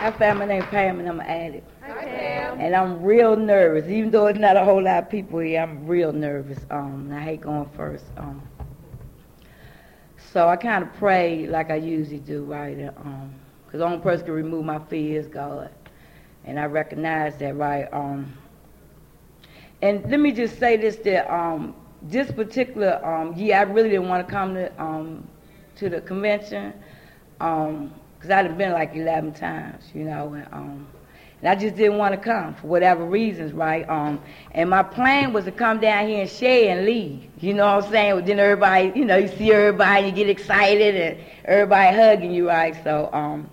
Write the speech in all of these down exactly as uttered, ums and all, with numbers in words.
Hi, family. My name is Pam, and I'm an addict. Hi, Pam. And I'm real nervous. Even though it's not a whole lot of people here, I'm real nervous. Um, and I hate going first. Um, so I kind of pray like I usually do, right? Um, because the only person can remove my fear is God. And I recognize that, right? Um, and let me just say this, that um, this particular um, year, I really didn't want to come to, um, to the convention. Um, Because I'd been like eleven times, you know, and, um, and I just didn't want to come for whatever reasons, right? Um, and my plan was to come down here and share and leave, you know what I'm saying? But then everybody, you know, you see everybody, you get excited, and everybody hugging you, right? So um,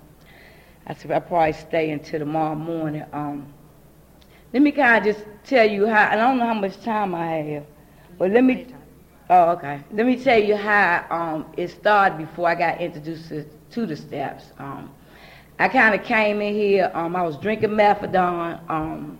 I said I'll probably stay until tomorrow morning. Um, let me kind of just tell you how, I don't know how much time I have, but let me, oh, okay. Let me tell you how um, it started before I got introduced to to the steps. Um, I kind of came in here, um, I was drinking methadone. Um,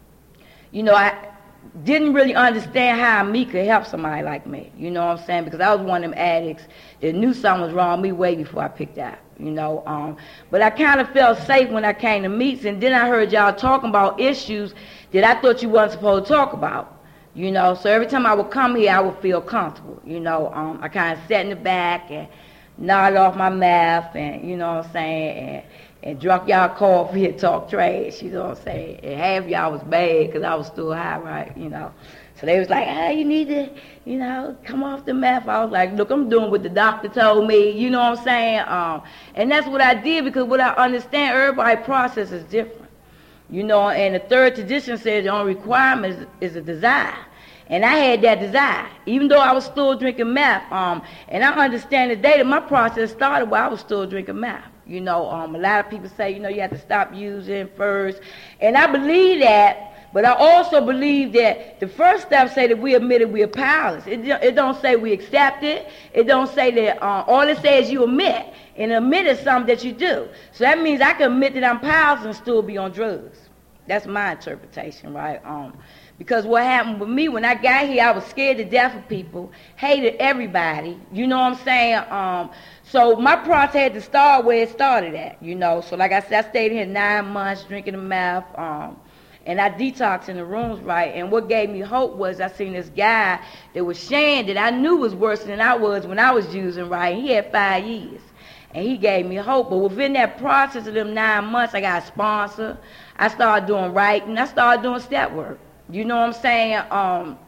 you know, I didn't really understand how me could help somebody like me, you know what I'm saying? Because I was one of them addicts that knew something was wrong with me way before I picked out, you know. Um, but I kind of felt safe when I came to meets, and then I heard y'all talking about issues that I thought you wasn't supposed to talk about, you know. So every time I would come here, I would feel comfortable, you know. Um, I kind of sat in the back and nod off my mouth, and you know what I'm saying, and, and drunk y'all coffee and talk trash, you know what I'm saying, and half y'all was bad because I was still high, right, you know. So they was like, hey, you need to, you know, come off the meth. I was like, look, I'm doing what the doctor told me, you know what I'm saying, um, and that's what I did, because what I understand, everybody's process is different, you know, and the third tradition says the only requirement is, is a desire. And I had that desire, even though I was still drinking meth. Um, and I understand today that my process started while I was still drinking meth. You know, um, a lot of people say, you know, you have to stop using first. And I believe that, but I also believe that the first step say that we admitted we are powerless. It, it don't say we accept it. It don't say that, uh, all it says you admit. And admit is something that you do. So that means I can admit that I'm powerless and still be on drugs. That's my interpretation, right? Um, Because what happened with me, when I got here, I was scared to death of people, hated everybody, you know what I'm saying? Um, so my process had to start where it started at, you know. So like I said, I stayed here nine months drinking the meth, um, and I detoxed in the rooms, right? And what gave me hope was I seen this guy that was sharing that I knew was worse than I was when I was using, right? He had five years, and he gave me hope. But within that process of them nine months, I got a sponsor. I started doing writing. I started doing step work. You know what I'm saying? Um,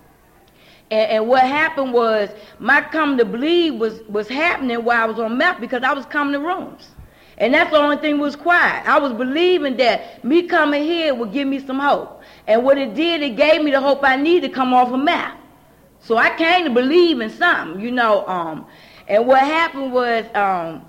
and, and what happened was my come to believe was, was happening while I was on meth, because I was coming to rooms. And that's the only thing was quiet. I was believing that me coming here would give me some hope. And what it did, it gave me the hope I needed to come off of meth. So I came to believe in something, you know. Um, and what happened was um,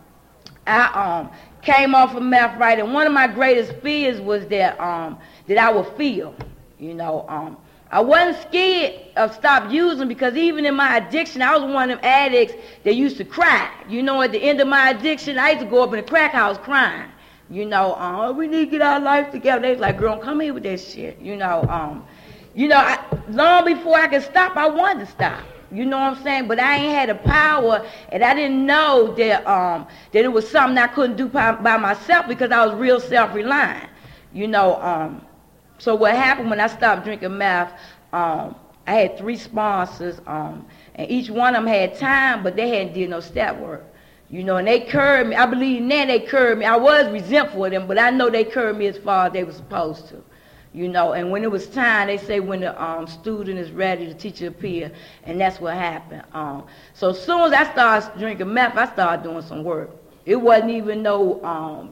I um, came off of meth, right? And one of my greatest fears was that, um, that I would feel. You know, um, I wasn't scared of stop using, because even in my addiction, I was one of them addicts that used to cry. You know, at the end of my addiction, I used to go up in the crack house crying. You know, oh, we need to get our life together. They was like, girl, come here with that shit. You know, um, you know, I, long before I could stop, I wanted to stop. You know what I'm saying? But I ain't had the power, and I didn't know that um, that it was something I couldn't do by, by myself, because I was real self-reliant. You know, um. So what happened when I stopped drinking meth, um, I had three sponsors, um, and each one of them had time, but they hadn't did no step work. You know, and they curbed me. I believe now they curbed me. I was resentful of them, but I know they curbed me as far as they were supposed to. You know, and when it was time, they say when the um, student is ready, the teacher appear, and that's what happened. Um, so as soon as I started drinking meth, I started doing some work. It wasn't even no... Um,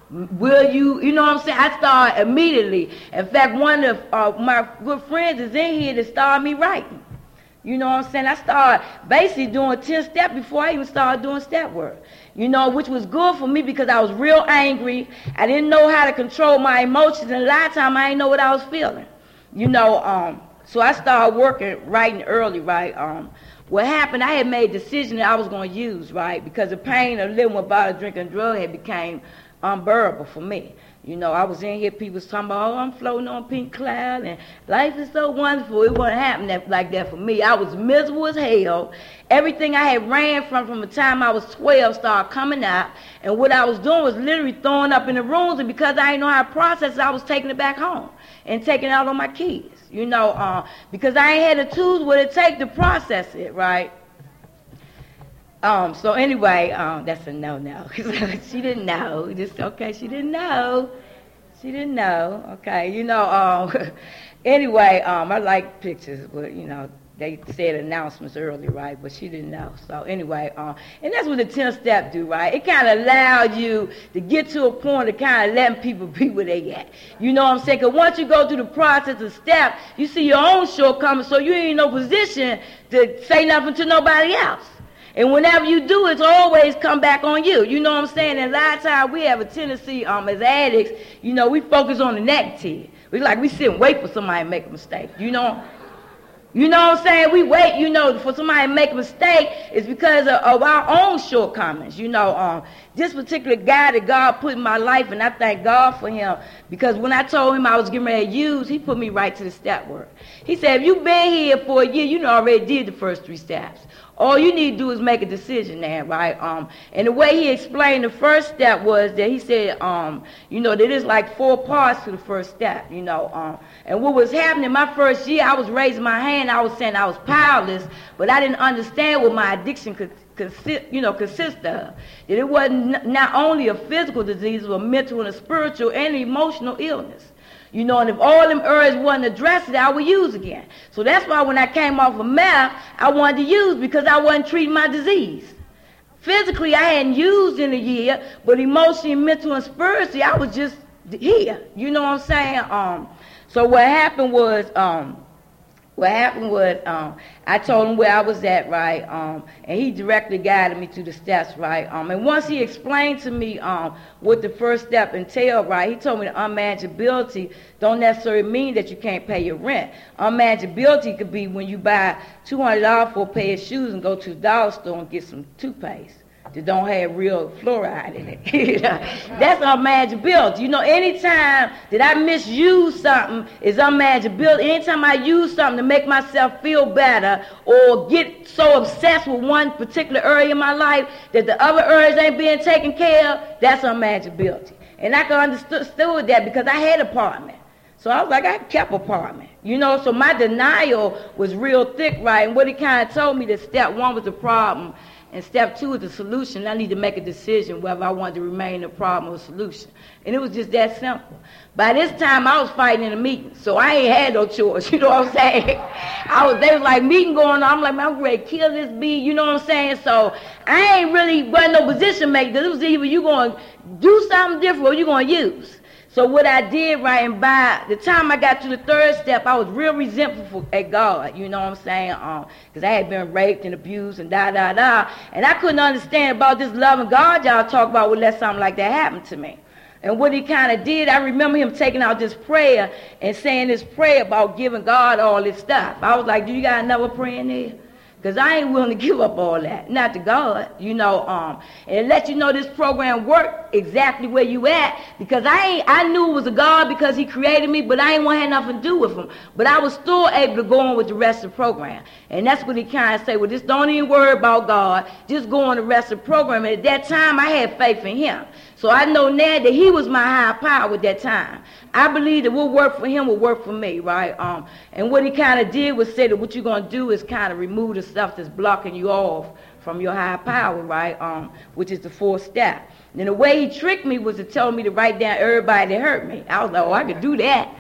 Will you, you know what I'm saying? I started immediately. In fact, one of uh, my good friends is in here that started me writing. You know what I'm saying? I started basically doing ten steps before I even started doing step work. You know, which was good for me, because I was real angry. I didn't know how to control my emotions, and a lot of times I didn't know what I was feeling. You know, um, so I started working, writing early, right? Um, what happened, I had made a decision that I was going to use, right? Because the pain of living without a drinking drug had became unbearable for me. You know, I was in here, people was talking about, oh, I'm floating on pink cloud, and life is so wonderful. It wasn't happening like that for me. I was miserable as hell. Everything I had ran from from the time I was twelve started coming out, and what I was doing was literally throwing up in the rooms, and because I didn't know how to process it, I was taking it back home and taking it out on my kids, you know, uh, because I ain't had the tools what it take to process it, right? Um, so anyway, um, that's a no-no. She didn't know. Just, okay, she didn't know. She didn't know. Okay, you know, um, anyway, um, I like pictures, but, you know, they said announcements early, right? But she didn't know. So anyway, um, and that's what the tenth step do, right? It kind of allowed you to get to a point of kind of letting people be where they at. You know what I'm saying? Because once you go through the process of step, you see your own shortcomings, so you ain't in no position to say nothing to nobody else. And whenever you do, it's always come back on you. You know what I'm saying? And a lot of times we have a tendency, um, as addicts, you know, we focus on the negative. We like, we sit and wait for somebody to make a mistake. You know? You know what I'm saying? We wait, you know, for somebody to make a mistake. It's because of, of our own shortcomings. You know, um, this particular guy that God put in my life, and I thank God for him, because when I told him I was getting ready to use, he put me right to the step work. He said, if you've been here for a year, you know already did the first three steps. All you need to do is make a decision now, right? Um, and the way he explained the first step was that he said, um, you know, that there's like four parts to the first step, you know. Um, and what was happening my first year, I was raising my hand, I was saying I was powerless, but I didn't understand what my addiction could consist, you know, consist of. That it wasn't not only a physical disease, but a mental and a spiritual and emotional illness. You know, and if all them areas wasn't addressed, I would use again. So that's why when I came off of meth, I wanted to use because I wasn't treating my disease. Physically, I hadn't used in a year, but emotionally, mental, and spiritually, I was just here. You know what I'm saying? Um, so what happened was, um, what happened was, um, I told him where I was at, right? Um, and he directly guided me to the steps, right? Um, and once he explained to me um, what the first step entailed, right, he told me that unmanageability don't necessarily mean that you can't pay your rent. Unmanageability could be when you buy two hundred dollars for a pair of shoes and go to the dollar store and get some toothpaste that don't have real fluoride in it. That's unmanageability. You know, anytime that I misuse something is unmanageability. Anytime I use something to make myself feel better or get so obsessed with one particular area in my life that the other areas ain't being taken care of, that's unmanageability. And I could understood that because I had an apartment. So I was like, I kept apartment. You know, so my denial was real thick, right? And what he kind of told me that step one was the problem, and step two is the solution. I need to make a decision whether I want to remain a problem or a solution. And it was just that simple. By this time, I was fighting in a meeting, so I ain't had no choice. You know what I'm saying? I was, they was like meeting going on. I'm like, man, I'm ready to kill this bee. You know what I'm saying? So I ain't really wasn't no position maker. It was either you going to do something different or you going to use. So what I did, right, and by the time I got to the third step, I was real resentful at God, you know what I'm saying, um, because I had been raped and abused and da-da-da, and I couldn't understand about this loving God y'all talk about would let something like that happen to me. And what he kind of did, I remember him taking out this prayer and saying this prayer about giving God all this stuff. I was like, do you got another prayer in there? Because I ain't willing to give up all that, not to God, you know, um, and let you know this program worked exactly where you at, because I ain't, I knew it was a God because he created me, but I ain't want to have nothing to do with him. But I was still able to go on with the rest of the program. And that's what he kind of said, well, just don't even worry about God, just go on the rest of the program. And at that time, I had faith in him. So I know now that he was my higher power at that time. I believe that what worked for him will work for me, right? Um, and what he kind of did was say that what you're going to do is kind of remove the stuff that's blocking you off from your higher power, right? Um, which is the fourth step. And the way he tricked me was to tell me to write down everybody that hurt me. I was like, oh, I could do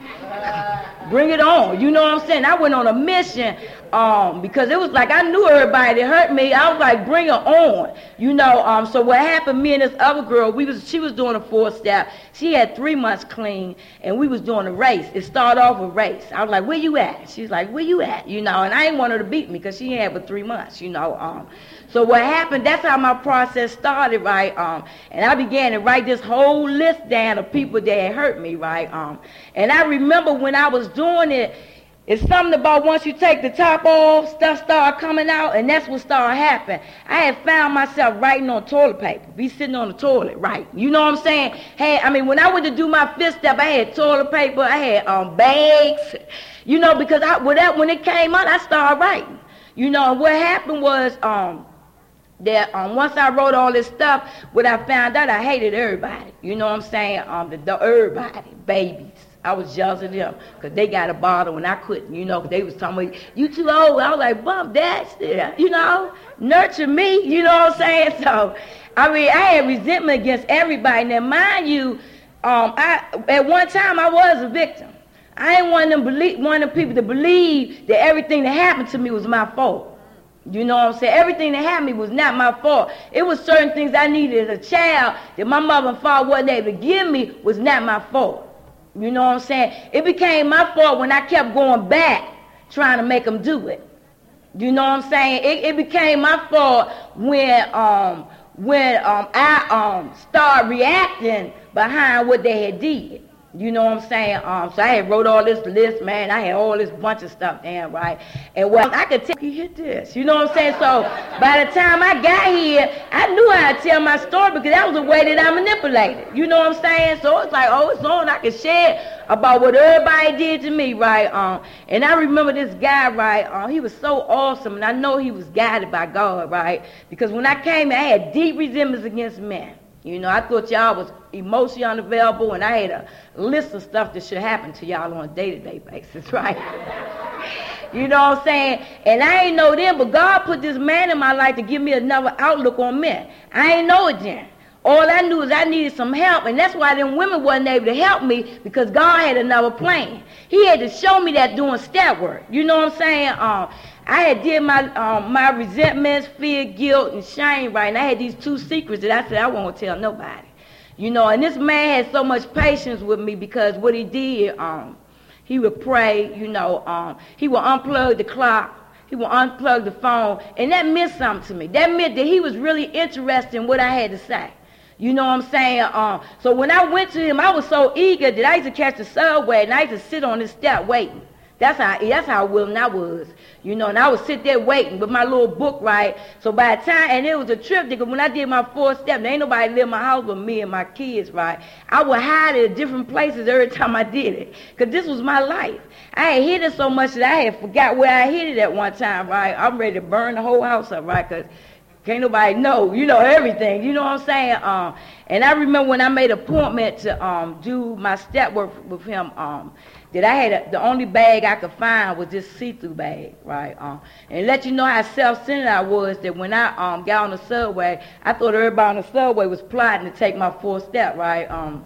that. Bring it on. You know what I'm saying? I went on a mission um, because it was like I knew everybody that hurt me. I was like, bring her on. You know, um, so what happened, me and this other girl, we was she was doing a four step. She had three months clean, and we was doing a race. It started off with race. I was like, where you at? She's like, where you at? You know, and I didn't want her to beat me because she had but three months, you know. Um, so what happened, that's how my process started, right? Um, and I began to write this whole list down of people that had hurt me, right? Um, and I remember when I was doing it, It's something about once you take the top off, stuff start coming out, and that's what started happening. I had found myself writing on toilet paper, be sitting on the toilet, right? You know what I'm saying? Hey, I mean, when I went to do my fifth step, I had toilet paper, I had um, bags, you know, because I, when, that, when it came out, I started writing. You know, and what happened was um, that um, once I wrote all this stuff, what I found out, I hated everybody. You know what I'm saying? Um, the, the everybody, babies. I was jealous of them because they got a bottle when I couldn't, you know, they was talking about, you too old. I was like, bump that, you know, nurture me, you know what I'm saying? So, I mean, I had resentment against everybody. Now, mind you, um, I at one time I was a victim. I ain't one of them, believe, one of them people to believe that everything that happened to me was my fault. You know what I'm saying? Everything that happened to me was not my fault. It was certain things I needed as a child that my mother and father wasn't able to give me was not my fault. You know what I'm saying? It became my fault when I kept going back trying to make them do it. You know what I'm saying? It, it became my fault when um when um I um started reacting behind what they had did. You know what I'm saying? Um, so I had wrote all this list, man. I had all this bunch of stuff down, right? And well, I could tell you hit this. You know what I'm saying? So by the time I got here, I knew how to tell my story because that was the way that I manipulated. You know what I'm saying? So it's like, oh, it's on. I could share about what everybody did to me, right? Um, and I remember this guy, right? Um, he was so awesome, and I know he was guided by God, right? Because when I came, I had deep resentments against men. You know, I thought y'all was emotionally unavailable, and I had a list of stuff that should happen to y'all on a day-to-day basis, right? You know what I'm saying? And I ain't know then, but God put this man in my life to give me another outlook on men. I ain't know it then. All I knew is I needed some help, and that's why them women wasn't able to help me because God had another plan. He had to show me that doing step work. You know what I'm saying? Um, I had did my um, my resentments, fear, guilt, and shame, right? And I had these two secrets that I said I won't tell nobody. You know, and this man had so much patience with me because what he did, um, he would pray, you know, um, he would unplug the clock, he would unplug the phone, and that meant something to me. That meant that he was really interested in what I had to say. You know what I'm saying? Um, so when I went to him, I was so eager that I used to catch the subway, and I used to sit on this step waiting. That's how that's how willing I was, you know, and I would sit there waiting with my little book, right? So by the time, and it was a trip, because when I did my fourth step, there ain't nobody live in my house but me and my kids, right? I would hide at different places every time I did it, because this was my life. I had hid it so much that I had forgot where I hid it at one time, right? I'm ready to burn the whole house up, right? Because can't nobody know, you know, everything, you know what I'm saying? Um, and I remember when I made an appointment to um, do my step work with him, um, that I had a, the only bag I could find was this see-through bag, right? Um, and let you know how self-centered I was, that when I um, got on the subway, I thought everybody on the subway was plotting to take my fourth step, right? Um,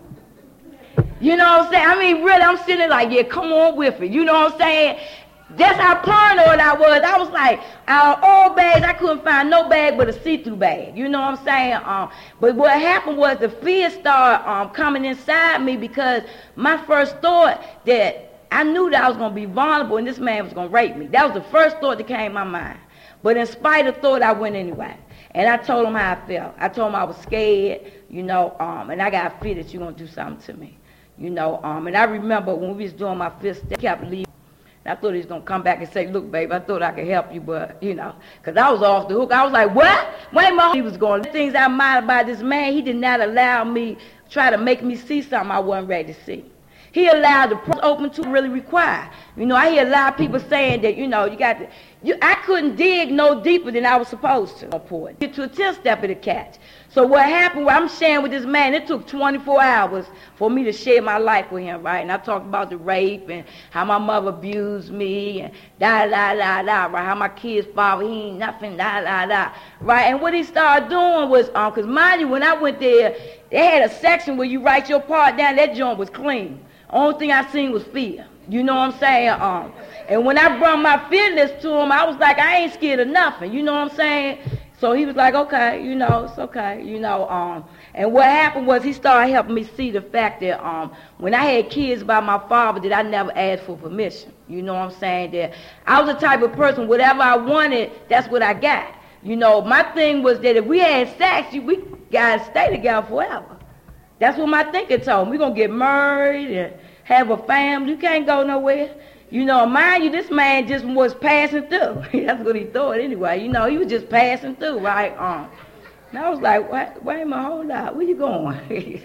you know what I'm saying? I mean, really, I'm sitting there like, yeah, come on with it. You know what I'm saying? That's how paranoid I was. I was like, our old bags, I couldn't find no bag but a see-through bag. You know what I'm saying? Um, but what happened was the fear started um, coming inside me because my first thought that I knew that I was going to be vulnerable and this man was going to rape me. That was the first thought that came in my mind. But in spite of thought, I went anyway. And I told him how I felt. I told him I was scared, you know, um, and I got a fear that you're going to do something to me. You know, um, and I remember when we was doing my fifth step, he kept leaving. I thought he was going to come back and say, look, babe, I thought I could help you, but, you know, because I was off the hook. I was like, what? Wait a minute. He was going, the things I admired about this man, he did not allow me, try to make me see something I wasn't ready to see. He allowed the process open to really require. You know, I hear a lot of people saying that, you know, you got to, you, I couldn't dig no deeper than I was supposed to. Get to a tenth step of the catch. So what happened, I'm sharing with this man, it took twenty-four hours for me to share my life with him, right? And I talked about the rape and how my mother abused me and da da da da, right? How my kid's father, he ain't nothing, da da da, right? And what he started doing was, um, because mind you, when I went there, they had a section where you write your part down, that joint was clean. Only thing I seen was fear. You know what I'm saying? Um, and when I brought my fear list to him, I was like, I ain't scared of nothing. You know what I'm saying? So he was like, okay, you know, it's okay, you know. Um, and what happened was he started helping me see the fact that um, when I had kids by my father, that I never asked for permission. You know what I'm saying? That I was the type of person, whatever I wanted, that's what I got. You know, my thing was that if we had sex, we got to stay together forever. That's what my thinking told me. We're going to get married and have a family. You can't go nowhere. You know, mind you, this man just was passing through. That's what he thought anyway. You know, he was just passing through, right? Um, and I was like, wait, wait a minute, hold up, where you going?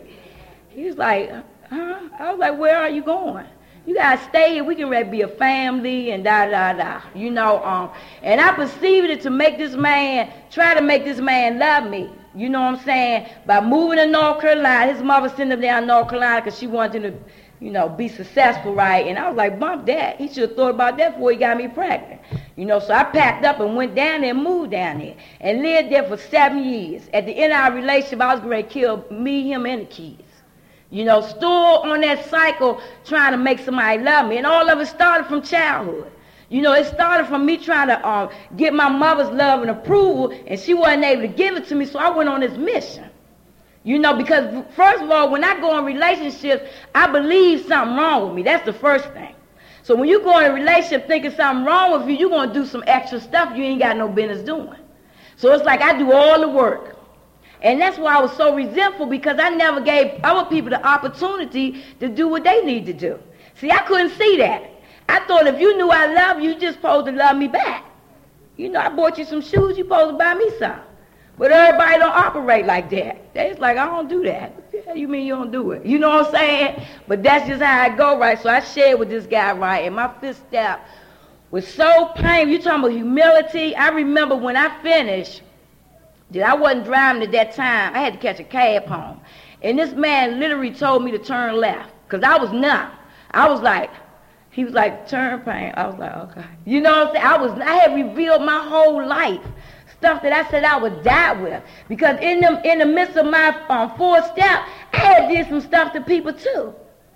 He was like, huh? I was like, where are you going? You gotta stay here. We can ready to be a family and da da da. You know, um, and I perceived it to make this man try to make this man love me. You know what I'm saying? By moving to North Carolina, his mother sent him down to North Carolina because she wanted him to, you know, be successful, right? And I was like, bump that. He should have thought about that before he got me pregnant. You know, so I packed up and went down there and moved down there and lived there for seven years. At the end of our relationship, I was going to kill me, him, and the kids. You know, still on that cycle trying to make somebody love me. And all of it started from childhood. You know, it started from me trying to um, get my mother's love and approval, and she wasn't able to give it to me, so I went on this mission. You know, because first of all, when I go in relationships, I believe something wrong with me. That's the first thing. So when you go in a relationship thinking something wrong with you, you're going to do some extra stuff you ain't got no business doing. So it's like I do all the work. And that's why I was so resentful, because I never gave other people the opportunity to do what they need to do. See, I couldn't see that. I thought if you knew I love you, you just supposed to love me back. You know, I bought you some shoes, you supposed to buy me some. But everybody don't operate like that. They just like, I don't do that. What the hell you mean you don't do it? You know what I'm saying? But that's just how I go, right? So I shared with this guy, right? And my fifth step was so painful. You talking about humility? I remember when I finished, that I wasn't driving at that time. I had to catch a cab home. And this man literally told me to turn left, because I was numb. I was like, he was like, turn pain. I was like, okay. You know what I'm saying? I was, I had revealed my whole life. Stuff that I said I would die with. Because in the, in the midst of my um, fourth step, I had did some stuff to people too.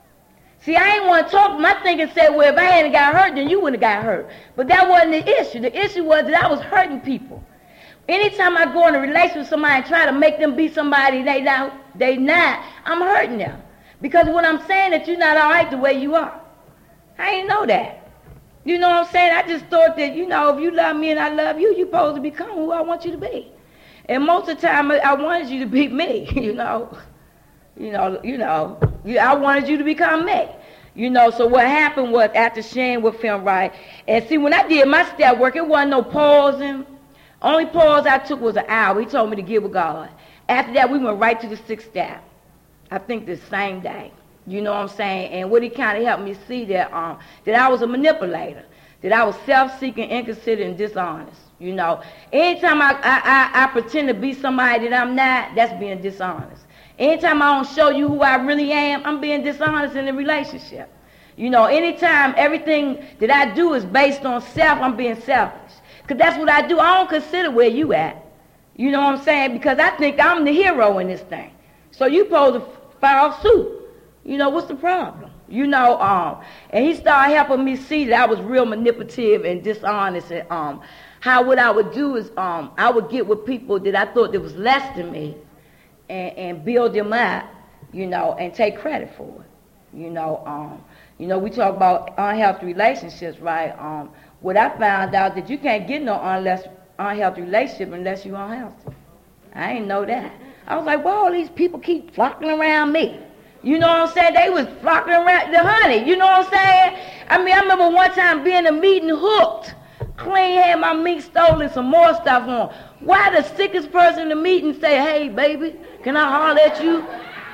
See, I ain't want to talk. My thinking said, well, if I hadn't got hurt, then you wouldn't have got hurt. But that wasn't the issue. The issue was that I was hurting people. Anytime I go in a relationship with somebody and try to make them be somebody they not, they not, I'm hurting them. Because when I'm saying that you're not all right the way you are, I ain't know that. You know what I'm saying? I just thought that, you know, if you love me and I love you, you're supposed to become who I want you to be. And most of the time, I wanted you to be me, you know. You know, you know, I wanted you to become me. You know, so what happened was, after sharing with him, right, and see, when I did my step work, it wasn't no pausing. Only pause I took was an hour. He told me to get with God. After that, we went right to the sixth step. I think the same day. You know what I'm saying? And what he kind of helped me see that um that I was a manipulator, that I was self-seeking, inconsiderate, and dishonest. You know, anytime I, I, I, I pretend to be somebody that I'm not, that's being dishonest. Anytime I don't show you who I really am, I'm being dishonest in the relationship. You know, anytime everything that I do is based on self, I'm being selfish. Because that's what I do. I don't consider where you at. You know what I'm saying? Because I think I'm the hero in this thing. So you supposed to follow suit. You know, what's the problem? You know, um, and he started helping me see that I was real manipulative and dishonest. And um, how what I would do is um, I would get with people that I thought that was less than me and, and build them up, you know, and take credit for it. You know, um, you know, we talk about unhealthy relationships, right? Um, What I found out that you can't get no unless, unhealthy relationship unless you're unhealthy. I didn't know that. I was like, well, all these people keep flocking around me. You know what I'm saying? They was flocking around the honey. You know what I'm saying? I mean, I remember one time being in a meeting hooked. Clean had my meat stolen, some more stuff on. Why the sickest person in the meeting say, hey, baby, can I holler at you?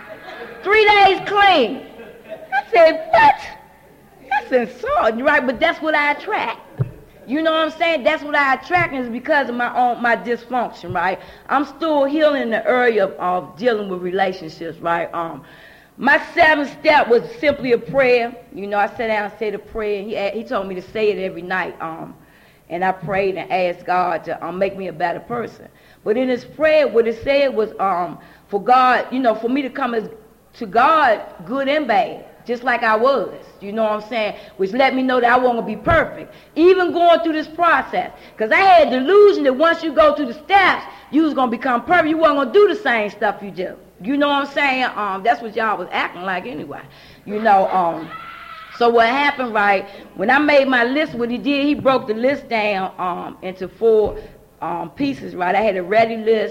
Three days clean. I said, what? That's insulting, right? But that's what I attract. You know what I'm saying? That's what I attract, is because of my own my dysfunction, right? I'm still healing in the area of, of dealing with relationships, right? Um, my seventh step was simply a prayer. You know, I sat down and said a prayer. He he told me to say it every night, um, and I prayed and asked God to um, make me a better person. But in his prayer, what it said was um, for God, you know, for me to come as to God, good and bad. Just like I was, you know what I'm saying? Which let me know that I wasn't going to be perfect. Even going through this process. Because I had the delusion that once you go through the steps, you was going to become perfect. You wasn't going to do the same stuff you do. You know what I'm saying? Um, that's what y'all was acting like anyway. You know, um, so what happened, right, when I made my list, what he did, he broke the list down um, into four um, pieces, right? I had a ready list,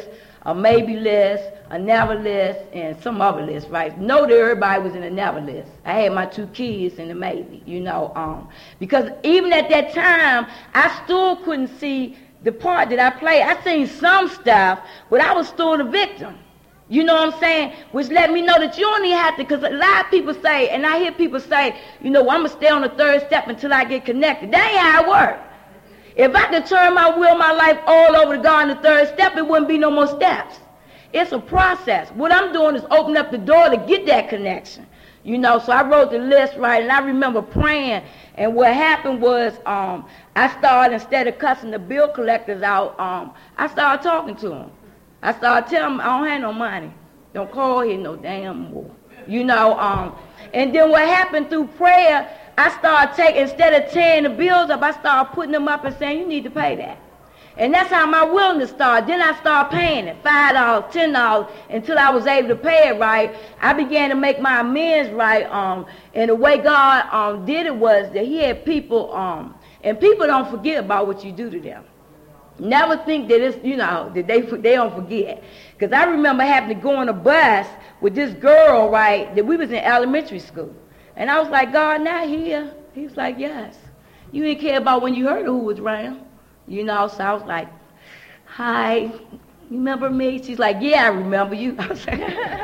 a maybe list, a never list, and some other list, right? Know that everybody was in the never list. I had my two kids in the maybe, you know, um, because even at that time, I still couldn't see the part that I played. I seen some stuff, but I was still the victim. You know what I'm saying? Which let me know that you only have to, because a lot of people say, and I hear people say, you know, well, I'm going to stay on the third step until I get connected. That ain't how it works. If I could turn my will, my life all over to God in the third step, it wouldn't be no more steps. It's a process. What I'm doing is open up the door to get that connection. You know, so I wrote the list, right, and I remember praying, and what happened was um, I started, instead of cussing the bill collectors out, um, I started talking to them. I started telling them, I don't have no money. Don't call here no damn more. You know, um, and then what happened through prayer, I started taking, instead of tearing the bills up, I started putting them up and saying, you need to pay that. And that's how my willingness started. Then I started paying it, five dollars, ten dollars, until I was able to pay it right. I began to make my amends right. Um, and the way God um, did it was that he had people, um, and people don't forget about what you do to them. Never think that it's, you know, that they they don't forget. Because I remember having to go on a bus with this girl, right, that we was in elementary school. And I was like, God, not here. He was like, yes. You didn't care about when you heard who was around. You know, so I was like, hi, you remember me? She's like, yeah, I remember you. I was like,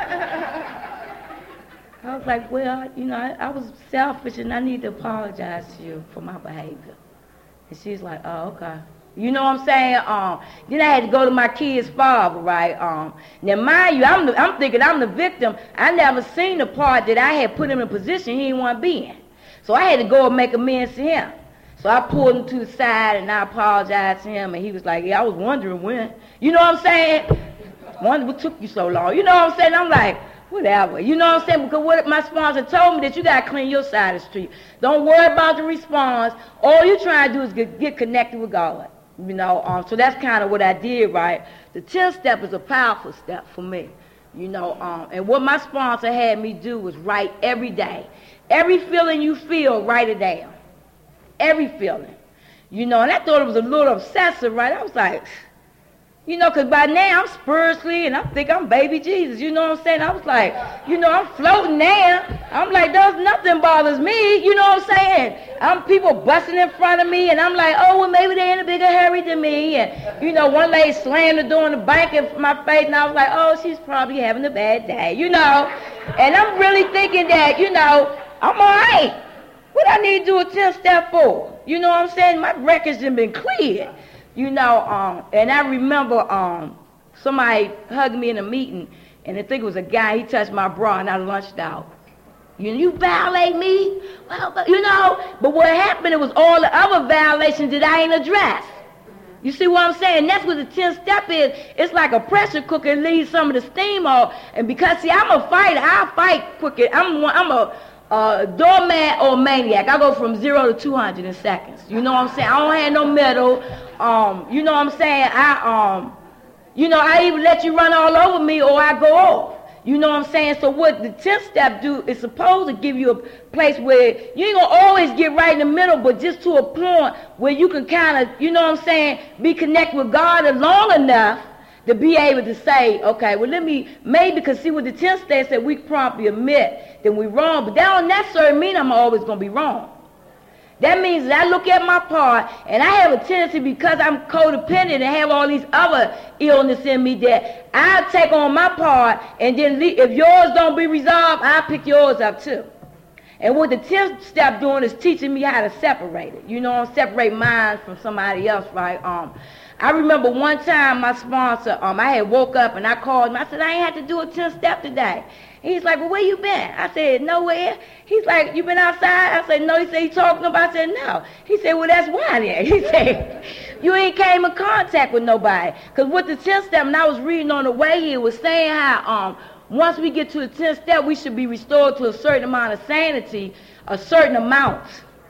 I was like well, you know, I, I was selfish and I need to apologize to you for my behavior. And she's like, oh, okay. You know what I'm saying? Um, then I had to go to my kid's father, right? Um, now, mind you, I'm, the, I'm thinking I'm the victim. I never seen the part that I had put him in a position he didn't want to be in. So I had to go and make amends to him. So I pulled him to the side and I apologized to him, and he was like, yeah, I was wondering when. You know what I'm saying? Wonder what took you so long. You know what I'm saying? I'm like, whatever. You know what I'm saying? Because what my sponsor told me that you got to clean your side of the street. Don't worry about the response. All you're trying to do is get, get connected with God. You know, um, so that's kind of what I did, right? The tenth step is a powerful step for me. You know, um, and what my sponsor had me do was write every day. Every feeling you feel, write it down. Every feeling. You know, and I thought it was a little obsessive, right? I was like, you know, because by now I'm spiritually and I think I'm baby Jesus. You know what I'm saying? I was like, you know, I'm floating now. I'm like, there's nothing bothers me. You know what I'm saying? I'm people busting in front of me and I'm like, oh, well, maybe they're in a bigger hurry than me. And, you know, one lady slammed the door in the bank in my face and I was like, oh, she's probably having a bad day, you know. And I'm really thinking that, you know, I'm all right. What I need to do a ten step for? You know what I'm saying? My record's have been cleared. You know, um, and I remember um, somebody hugged me in a meeting, and I think it was a guy, he touched my bra, and I lunched out. You, you violate me? Well, you know, but what happened, it was all the other violations that I ain't addressed. You see what I'm saying? That's what the tenth step is. It's like a pressure cooker, it leaves some of the steam off, and because, see, I'm a fighter, I fight quicker. I'm, I'm a... Uh, doormat or maniac. I go from zero to two hundred in seconds. You know what I'm saying? I don't have no middle. Um, you know what I'm saying? I, um, you know, I even let you run all over me or I go off. You know what I'm saying? So what the tenth step do is supposed to give you a place where you ain't gonna always get right in the middle, but just to a point where you can kind of, you know what I'm saying, be connected with God long enough to be able to say, okay, well, let me, maybe, because see what the tenth step said, we promptly admit that we're wrong, but that don't necessarily mean I'm always going to be wrong. That means that I look at my part, and I have a tendency, because I'm codependent and have all these other illness in me, that I'll take on my part, and then if yours don't be resolved, I'll pick yours up too. And what the tenth step doing is teaching me how to separate it. You know, separate mine from somebody else, right? Um, I remember one time my sponsor, um, I had woke up and I called him. I said, I ain't had to do a tenth step today. He's like, well, where you been? I said, nowhere. He's like, you been outside? I said, no. He said, you talking about? I said, no. He said, well, that's why then. He said, you ain't came in contact with nobody. Because with the tenth step, and I was reading on the way here, was saying how um, once we get to the tenth step, we should be restored to a certain amount of sanity, a certain amount.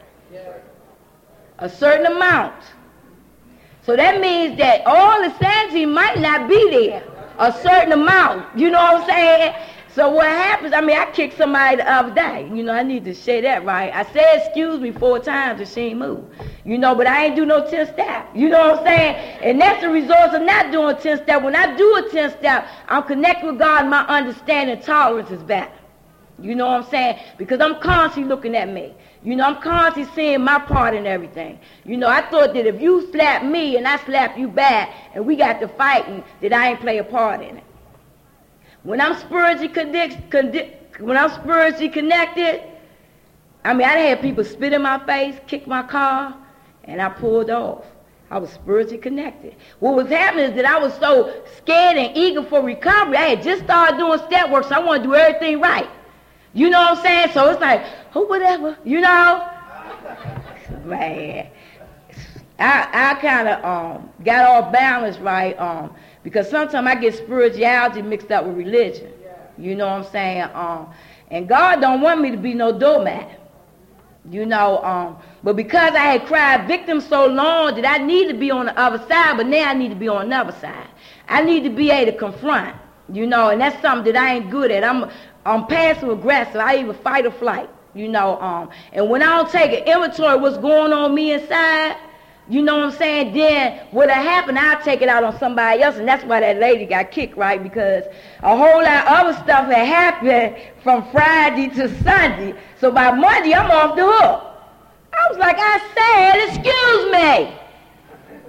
A certain amount. So that means that all the sanity might not be there, a certain amount. You know what I'm saying? So what happens, I mean, I kicked somebody the other day. You know, I need to say that right. I said excuse me four times and she ain't moved. You know, but I ain't do no ten-step. You know what I'm saying? And that's the result of not doing ten-step. When I do a ten-step, I'm connected with God and my understanding and tolerance is better. You know what I'm saying? Because I'm constantly looking at me. You know, I'm constantly seeing my part in everything. You know, I thought that if you slap me and I slap you back and we got to fighting, that I ain't play a part in it. When I'm spiritually connect, connect, when I'm spiritually connected, I mean, I had people spit in my face, kick my car, and I pulled off. I was spiritually connected. What was happening is that I was so scared and eager for recovery. I had just started doing step work, so I wanted to do everything right. You know what I'm saying? So it's like, oh, whatever, you know? Man, I, I kind of um, got all balanced right, um, because sometimes I get spirituality mixed up with religion. You know what I'm saying? Um, and God don't want me to be no doormat. You know, um, but because I had cried victim so long that I need to be on the other side, but now I need to be on the other side. I need to be able to confront, you know, and that's something that I ain't good at. I'm I'm passive aggressive. I either fight or flight, you know. Um, and when I don't take an inventory of what's going on me inside, you know what I'm saying, then what'll happen, I'll take it out on somebody else, and that's why that lady got kicked, right? Because a whole lot of other stuff had happened from Friday to Sunday. So by Monday, I'm off the hook. I was like, I said, excuse me.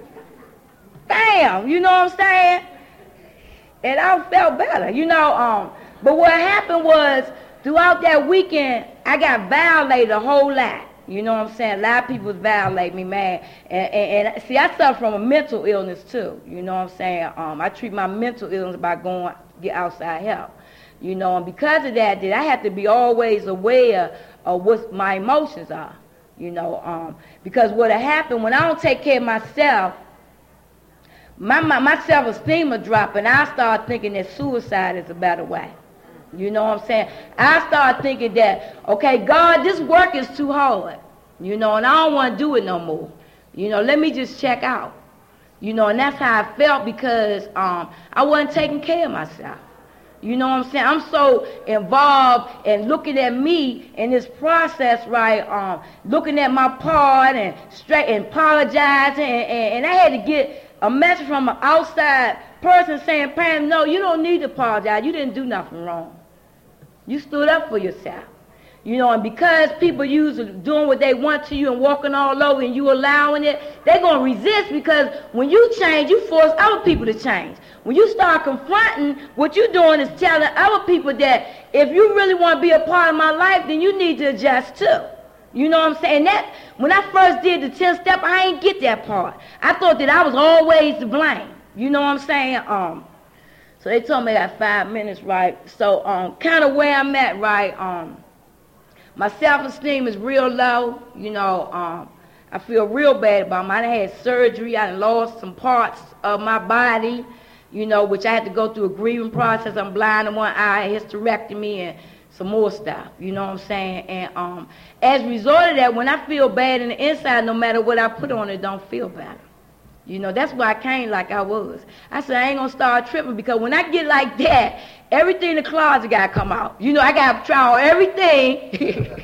Damn, you know what I'm saying? And I felt better, you know. Um, but what happened was, throughout that weekend, I got violated a whole lot. You know what I'm saying? A lot of people violate me, man. And, and, and see, I suffer from a mental illness, too. You know what I'm saying? Um, I treat my mental illness by going get outside help. You know, and because of that, that I have to be always aware of what my emotions are. You know, um, because what'll happen when I don't take care of myself, my, my, my self-esteem will drop, and I start thinking that suicide is a better way. You know what I'm saying? I start thinking that, okay, God, this work is too hard. You know, and I don't want to do it no more. You know, let me just check out. You know, and that's how I felt because um, I wasn't taking care of myself. You know what I'm saying? I'm so involved in looking at me in this process, right? Um, looking at my part and straight and apologizing, and, and, and I had to get a message from an outside person saying, Pam, no, you don't need to apologize. You didn't do nothing wrong. You stood up for yourself. You know, and because people usually doing what they want to you and walking all over and you allowing it, they're going to resist, because when you change, you force other people to change. When you start confronting, what you're doing is telling other people that if you really want to be a part of my life, then you need to adjust too. You know what I'm saying? That when I first did the ten-step, I ain't get that part. I thought that I was always to blame. You know what I'm saying? Um, so they told me I got five minutes, right? So um, kind of where I'm at, right? Um, my self-esteem is real low. You know, um, I feel real bad about me. I had surgery. I lost some parts of my body, you know, which I had to go through a grieving process. I'm blind in one eye, hysterectomy, and some more stuff. You know what I'm saying? And um, as a result of that, when I feel bad in the inside, no matter what I put on it, don't feel better. You know, that's why I came like I was. I said, I ain't going to start tripping, because when I get like that, everything in the closet got to come out. You know, I got to try on everything.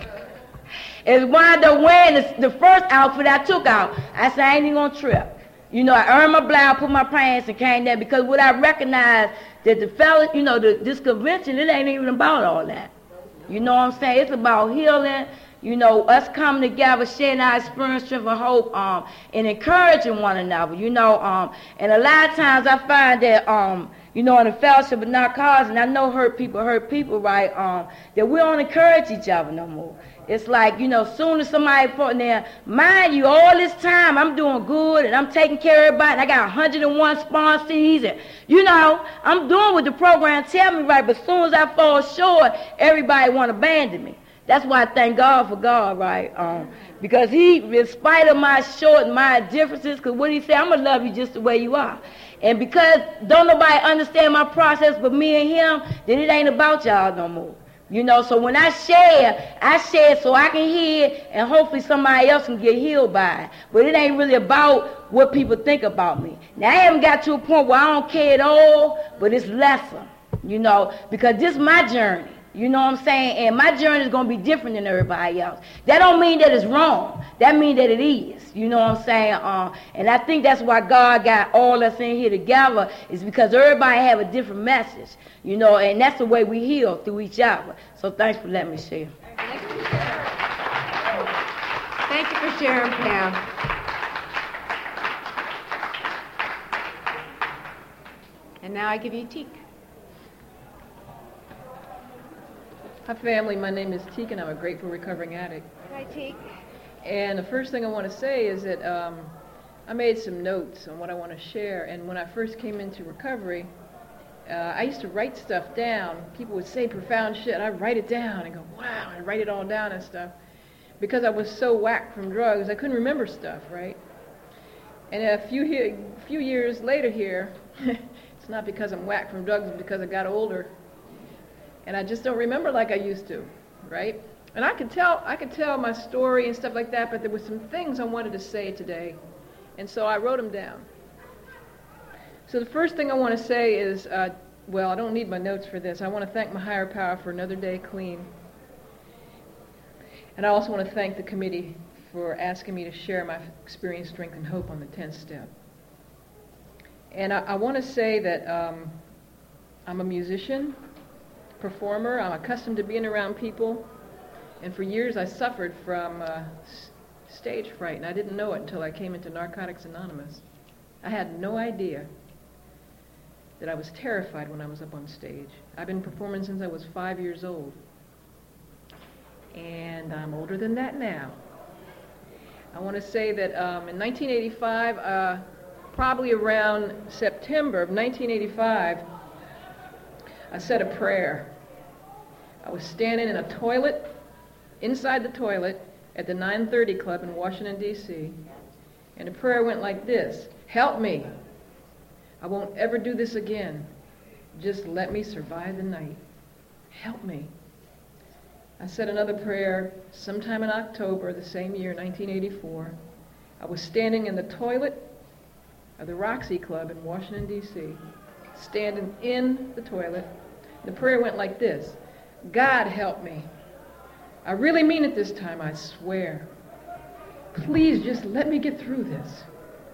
And wound up wearing the, the first outfit I took out. I said, I ain't even going to trip. You know, I earned my blouse, put my pants, and came there, because what I recognized that the fellas, you know, the, this convention, it ain't even about all that. You know what I'm saying? It's about healing. You know, us coming together, sharing our experience, strength, and hope, um, and encouraging one another, you know. Um, and a lot of times I find that, um, you know, in the fellowship of narcotics, and I know hurt people hurt people, right, um, that we don't encourage each other no more. It's like, you know, soon as somebody put in there, mind you, all this time I'm doing good, and I'm taking care of everybody, and I got one hundred and one sponsees, and, you know, I'm doing what the program tell me, right, but as soon as I fall short, everybody want to abandon me. That's why I thank God for God, right? Um, because he, in spite of my short and my differences, because what he said, I'm going to love you just the way you are. And because don't nobody understand my process but me and him, then it ain't about y'all no more. You know, so when I share, I share so I can hear, and hopefully somebody else can get healed by it. But it ain't really about what people think about me. Now, I haven't got to a point where I don't care at all, but it's lesser. you know, because this is my journey. You know what I'm saying? And my journey is going to be different than everybody else. That don't mean that it's wrong. That means that it is. You know what I'm saying? Uh, and I think that's why God got all us in here together, is because everybody have a different message. You know, and that's the way we heal, through each other. So thanks for letting me share. Thank you, Thank you for sharing, Pam. And now I give you Teek. Hi family, my name is Teek and I'm a grateful recovering addict. Hi Teek. And the first thing I want to say is that um, I made some notes on what I want to share, and when I first came into recovery, uh, I used to write stuff down. People would say profound shit, and I'd write it down and go, wow, and write it all down and stuff. Because I was so whacked from drugs, I couldn't remember stuff, right? And a few, he- few years later here, it's not because I'm whacked from drugs, it's because I got older. And I just don't remember like I used to, right? And I could tell, I could tell my story and stuff like that, but there were some things I wanted to say today, and so I wrote them down. So the first thing I want to say is, uh, well, I don't need my notes for this. I want to thank my higher power for another day clean. And I also want to thank the committee for asking me to share my experience, strength, and hope on the tenth step. And I, I want to say that um, I'm a musician, performer. I'm accustomed to being around people, and for years I suffered from uh, s- stage fright, and I didn't know it until I came into Narcotics Anonymous. I had no idea that I was terrified when I was up on stage. I've been performing since I was five years old, and I'm older than that now. I want to say that um, in nineteen eighty-five, uh, probably around September of nineteen eighty-five, I said a prayer. I was standing in a toilet, inside the toilet, at the nine thirty Club in Washington, D C, and the prayer went like this: help me. I won't ever do this again. Just let me survive the night. Help me. I said another prayer sometime in October the same year, nineteen eighty-four. I was standing in the toilet of the Roxy Club in Washington, D C, standing in the toilet. The prayer went like this: God help me. I really mean it this time, I swear. Please just let me get through this.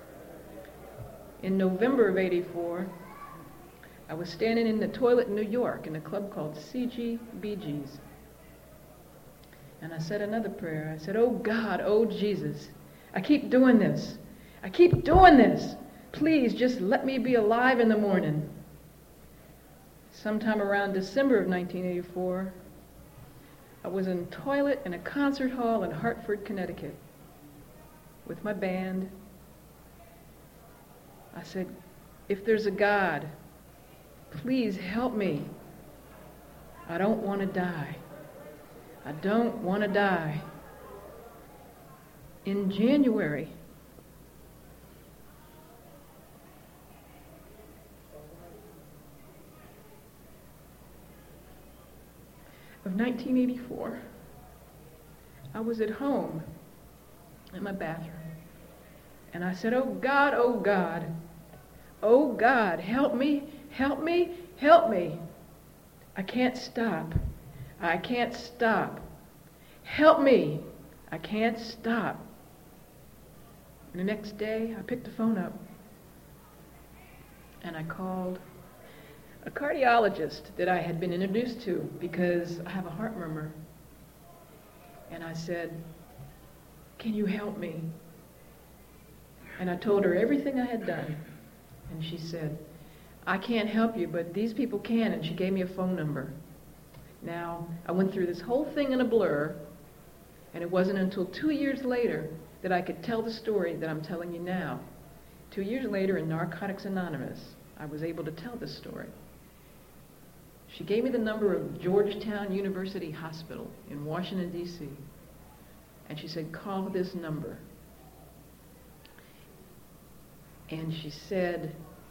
In November of eighty-four, I was standing in the toilet in New York in a club called C G B G's. And I said another prayer. I said, oh God, oh Jesus, I keep doing this. I keep doing this. Please just let me be alive in the morning. Sometime around December of nineteen eighty-four, I was in a toilet in a concert hall in Hartford, Connecticut, with my band. I said, if there's a God, please help me. I don't want to die. I don't want to die. In January, of nineteen eighty-four, I was at home in my bathroom, and I said, oh God, oh God, oh God, help me, help me, help me. I can't stop. I can't stop. Help me. I can't stop. And the next day, I picked the phone up, and I called a cardiologist that I had been introduced to because I have a heart murmur. And I said, can you help me? And I told her everything I had done. And she said, I can't help you, but these people can. And she gave me a phone number. Now, I went through this whole thing in a blur, and it wasn't until two years later that I could tell the story that I'm telling you now. Two years later in Narcotics Anonymous, I was able to tell this story. She gave me the number of Georgetown University Hospital in Washington, D C, and she said, call this number. And she said,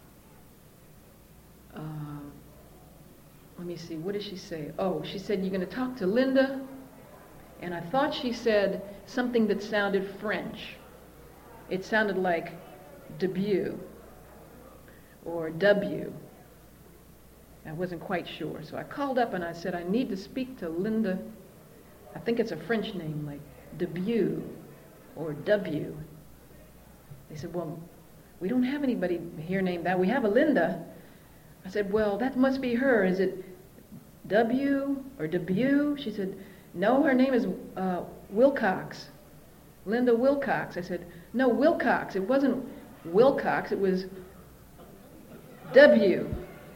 uh, let me see, what did she say? Oh, she said, you're going to talk to Linda? And I thought she said something that sounded French. It sounded like debut or W. I wasn't quite sure. So I called up and I said, I need to speak to Linda. I think it's a French name, like Debut or W. They said, well, we don't have anybody here named that. We have a Linda. I said, well, that must be her. Is it W or Debut? She said, no, her name is uh, Wilcox. Linda Wilcox. I said, no, Wilcox. It wasn't Wilcox. It was W.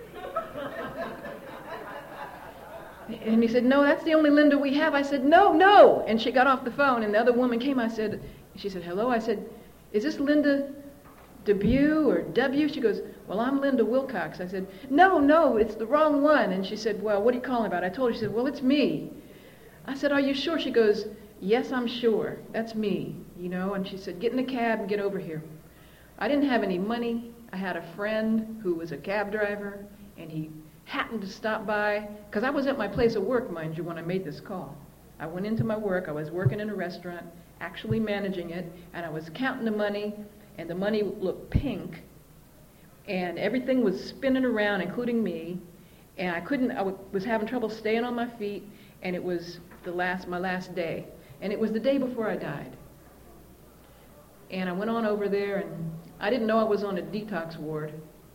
And he said, no, that's the only Linda we have. I said, no, no. And she got off the phone, and the other woman came. I said, she said, hello. I said, is this Linda Debut or W? She goes, well, I'm Linda Wilcox. I said, no, no, it's the wrong one. And she said, well, what are you calling about? I told her. She said, well, it's me. I said, are you sure? She goes, yes, I'm sure. That's me, you know. And she said, get in a cab and get over here. I didn't have any money. I had a friend who was a cab driver, and he happened to stop by, because I was at my place of work, mind you, when I made this call. I went into my work. I was working in a restaurant, actually managing it, and I was counting the money, and the money looked pink, and everything was spinning around, including me, and I couldn't, I w- was having trouble staying on my feet, and it was the last, my last day, and it was the day before I died. And I went on over there, and I didn't know I was on a detox ward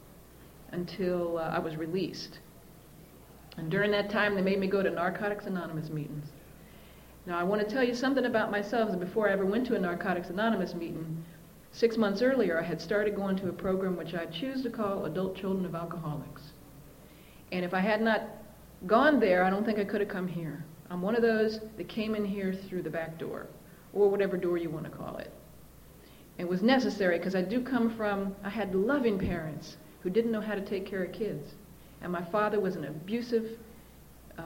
until uh, I was released. And during that time, they made me go to Narcotics Anonymous meetings. Now, I want to tell you something about myself. Before I ever went to a Narcotics Anonymous meeting, six months earlier, I had started going to a program which I choose to call Adult Children of Alcoholics. And if I had not gone there, I don't think I could have come here. I'm one of those that came in here through the back door, or whatever door you want to call it. It was necessary because I do come from, I had loving parents who didn't know how to take care of kids. And my father was an abusive, uh,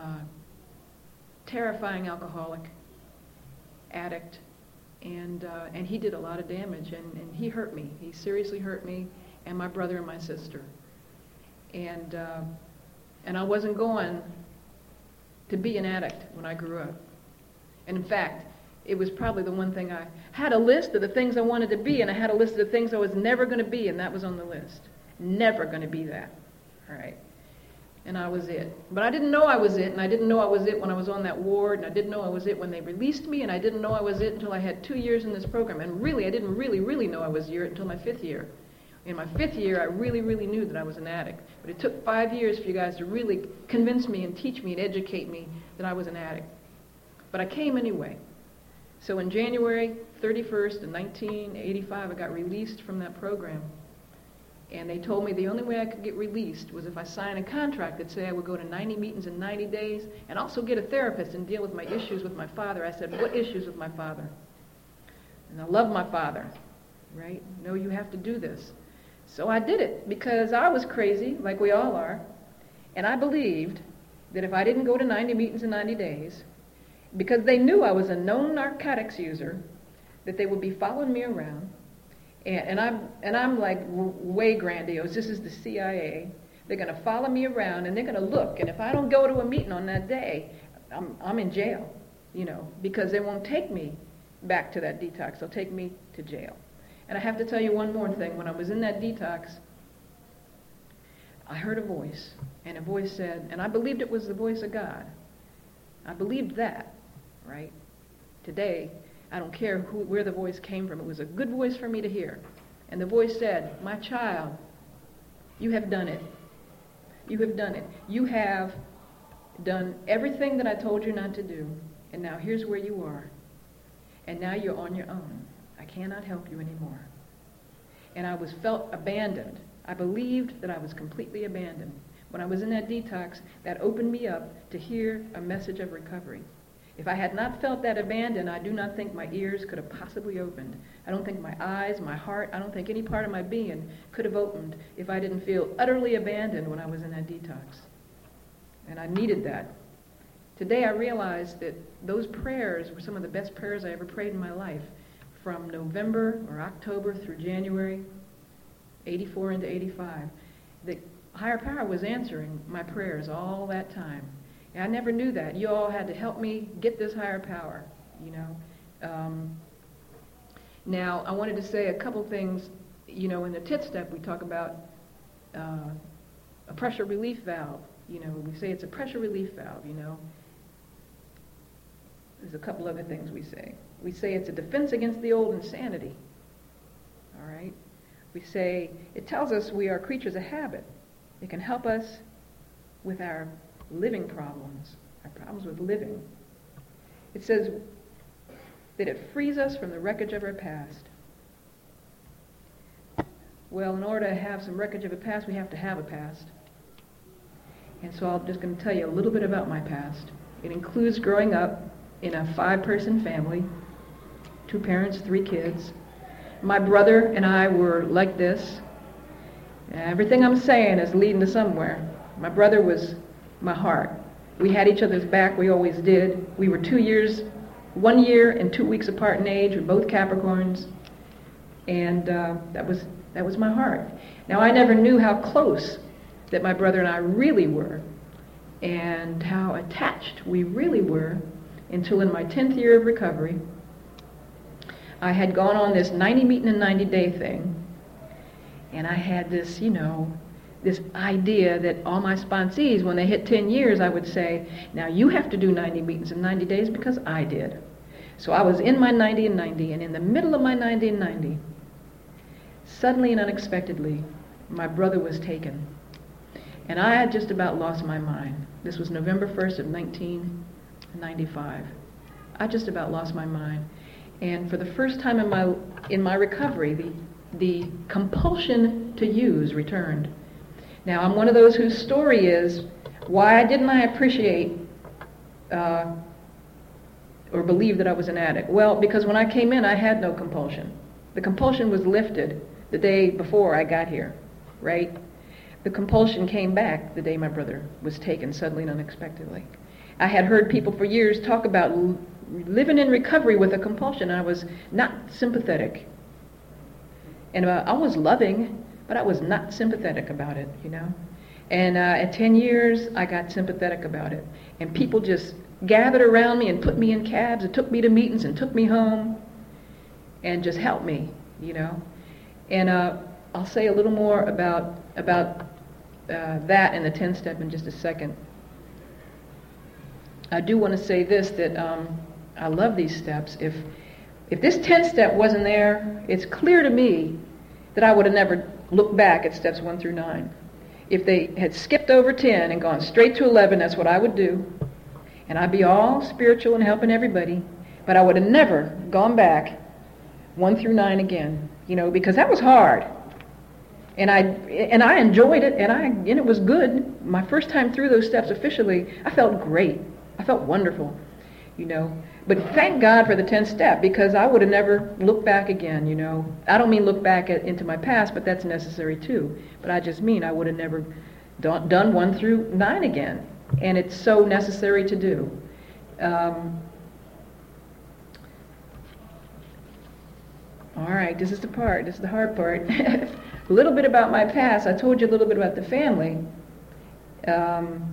terrifying alcoholic, addict, and uh, and he did a lot of damage, and, and he hurt me. He seriously hurt me, and my brother and my sister. And, uh, and I wasn't going to be an addict when I grew up. And in fact, it was probably the one thing I had a list of the things I wanted to be, and I had a list of the things I was never going to be, and that was on the list. Never going to be that. All right. And I was it. But I didn't know I was it, and I didn't know I was it when I was on that ward, and I didn't know I was it when they released me, and I didn't know I was it until I had two years in this program. And really, I didn't really, really know I was it until my fifth year. In my fifth year, I really, really knew that I was an addict. But it took five years for you guys to really convince me and teach me and educate me that I was an addict. But I came anyway. So in January thirty-first of nineteen eighty-five, I got released from that program. And they told me the only way I could get released was if I signed a contract that said I would go to ninety meetings in ninety days and also get a therapist and deal with my issues with my father. I said, what issues with my father? And I love my father, right? No, you have to do this. So I did it because I was crazy, like we all are. And I believed that if I didn't go to ninety meetings in ninety days, because they knew I was a known narcotics user, that they would be following me around. And, and I'm and I'm like w- way grandiose. This is the C I A. They're going to follow me around, and they're going to look. And if I don't go to a meeting on that day, I'm I'm in jail, you know, because they won't take me back to that detox. They'll take me to jail. And I have to tell you one more thing. When I was in that detox, I heard a voice, and a voice said, and I believed it was the voice of God. I believed that, right? Today, I don't care who, where the voice came from. It was a good voice for me to hear. And the voice said, my child, you have done it. You have done it. You have done everything that I told you not to do. And now here's where you are. And now you're on your own. I cannot help you anymore. And I was felt abandoned. I believed that I was completely abandoned. When I was in that detox, that opened me up to hear a message of recovery. If I had not felt that abandoned, I do not think my ears could have possibly opened. I don't think my eyes, my heart, I don't think any part of my being could have opened if I didn't feel utterly abandoned when I was in that detox. And I needed that. Today I realize that those prayers were some of the best prayers I ever prayed in my life. From November or October through January, eighty-four into eighty-five. The higher power was answering my prayers all that time. And I never knew that. You all had to help me get this higher power, you know. Um, now, I wanted to say a couple things. You know, in the T I T step, we talk about uh, a pressure relief valve. You know, we say it's a pressure relief valve, you know. There's a couple other things we say. We say it's a defense against the old insanity. All right? We say it tells us we are creatures of habit. It can help us with our living problems, our problems with living. It says that it frees us from the wreckage of our past. Well, in order to have some wreckage of a past, we have to have a past. And so I'm just going to tell you a little bit about my past. It includes growing up in a five-person family, two parents, three kids. My brother and I were like this. Everything I'm saying is leading to somewhere. My brother was my heart. We had each other's back. We always did. We were two years, one year and two weeks apart in age. We're both Capricorns. And uh, that was that was my heart. Now, I never knew how close that my brother and I really were and how attached we really were until in my tenth year of recovery, I had gone on this ninety meeting in ninety day thing, and I had this, you know, this idea that all my sponsees, when they hit ten years, I would say, now you have to do ninety meetings in ninety days because I did. So I was in my ninety and ninety, and in the middle of my ninety and ninety, suddenly and unexpectedly, my brother was taken. And I had just about lost my mind. This was November first of nineteen ninety-five. I just about lost my mind. And for the first time in my in my recovery, the the compulsion to use returned. Now, I'm one of those whose story is, why didn't I appreciate uh, or believe that I was an addict? Well, because when I came in, I had no compulsion. The compulsion was lifted the day before I got here, right? The compulsion came back the day my brother was taken suddenly and unexpectedly. I had heard people for years talk about l- living in recovery with a compulsion. I was not sympathetic. And uh, I was loving, but I was not sympathetic about it, you know. And uh, at ten years, I got sympathetic about it. And people just gathered around me and put me in cabs and took me to meetings and took me home and just helped me, you know. And uh, I'll say a little more about about uh, that in the ten-step in just a second. I do want to say this, that um, I love these steps. If if this ten-step wasn't there, it's clear to me that I would have never looked back at steps one through nine. If they had skipped over ten and gone straight to eleven, that's what I would do. And I'd be all spiritual and helping everybody. But I would have never gone back one through nine again, you know, because that was hard. And I and I enjoyed it, and I and it was good. My first time through those steps officially, I felt great. I felt wonderful, you know. But thank God for the tenth step, because I would have never looked back again, you know. I don't mean look back at, into my past, but that's necessary too. But I just mean I would have never done, done one through nine again. And it's so necessary to do. Um, all right, this is the part. This is the hard part. A little bit about my past. I told you a little bit about the family. Um,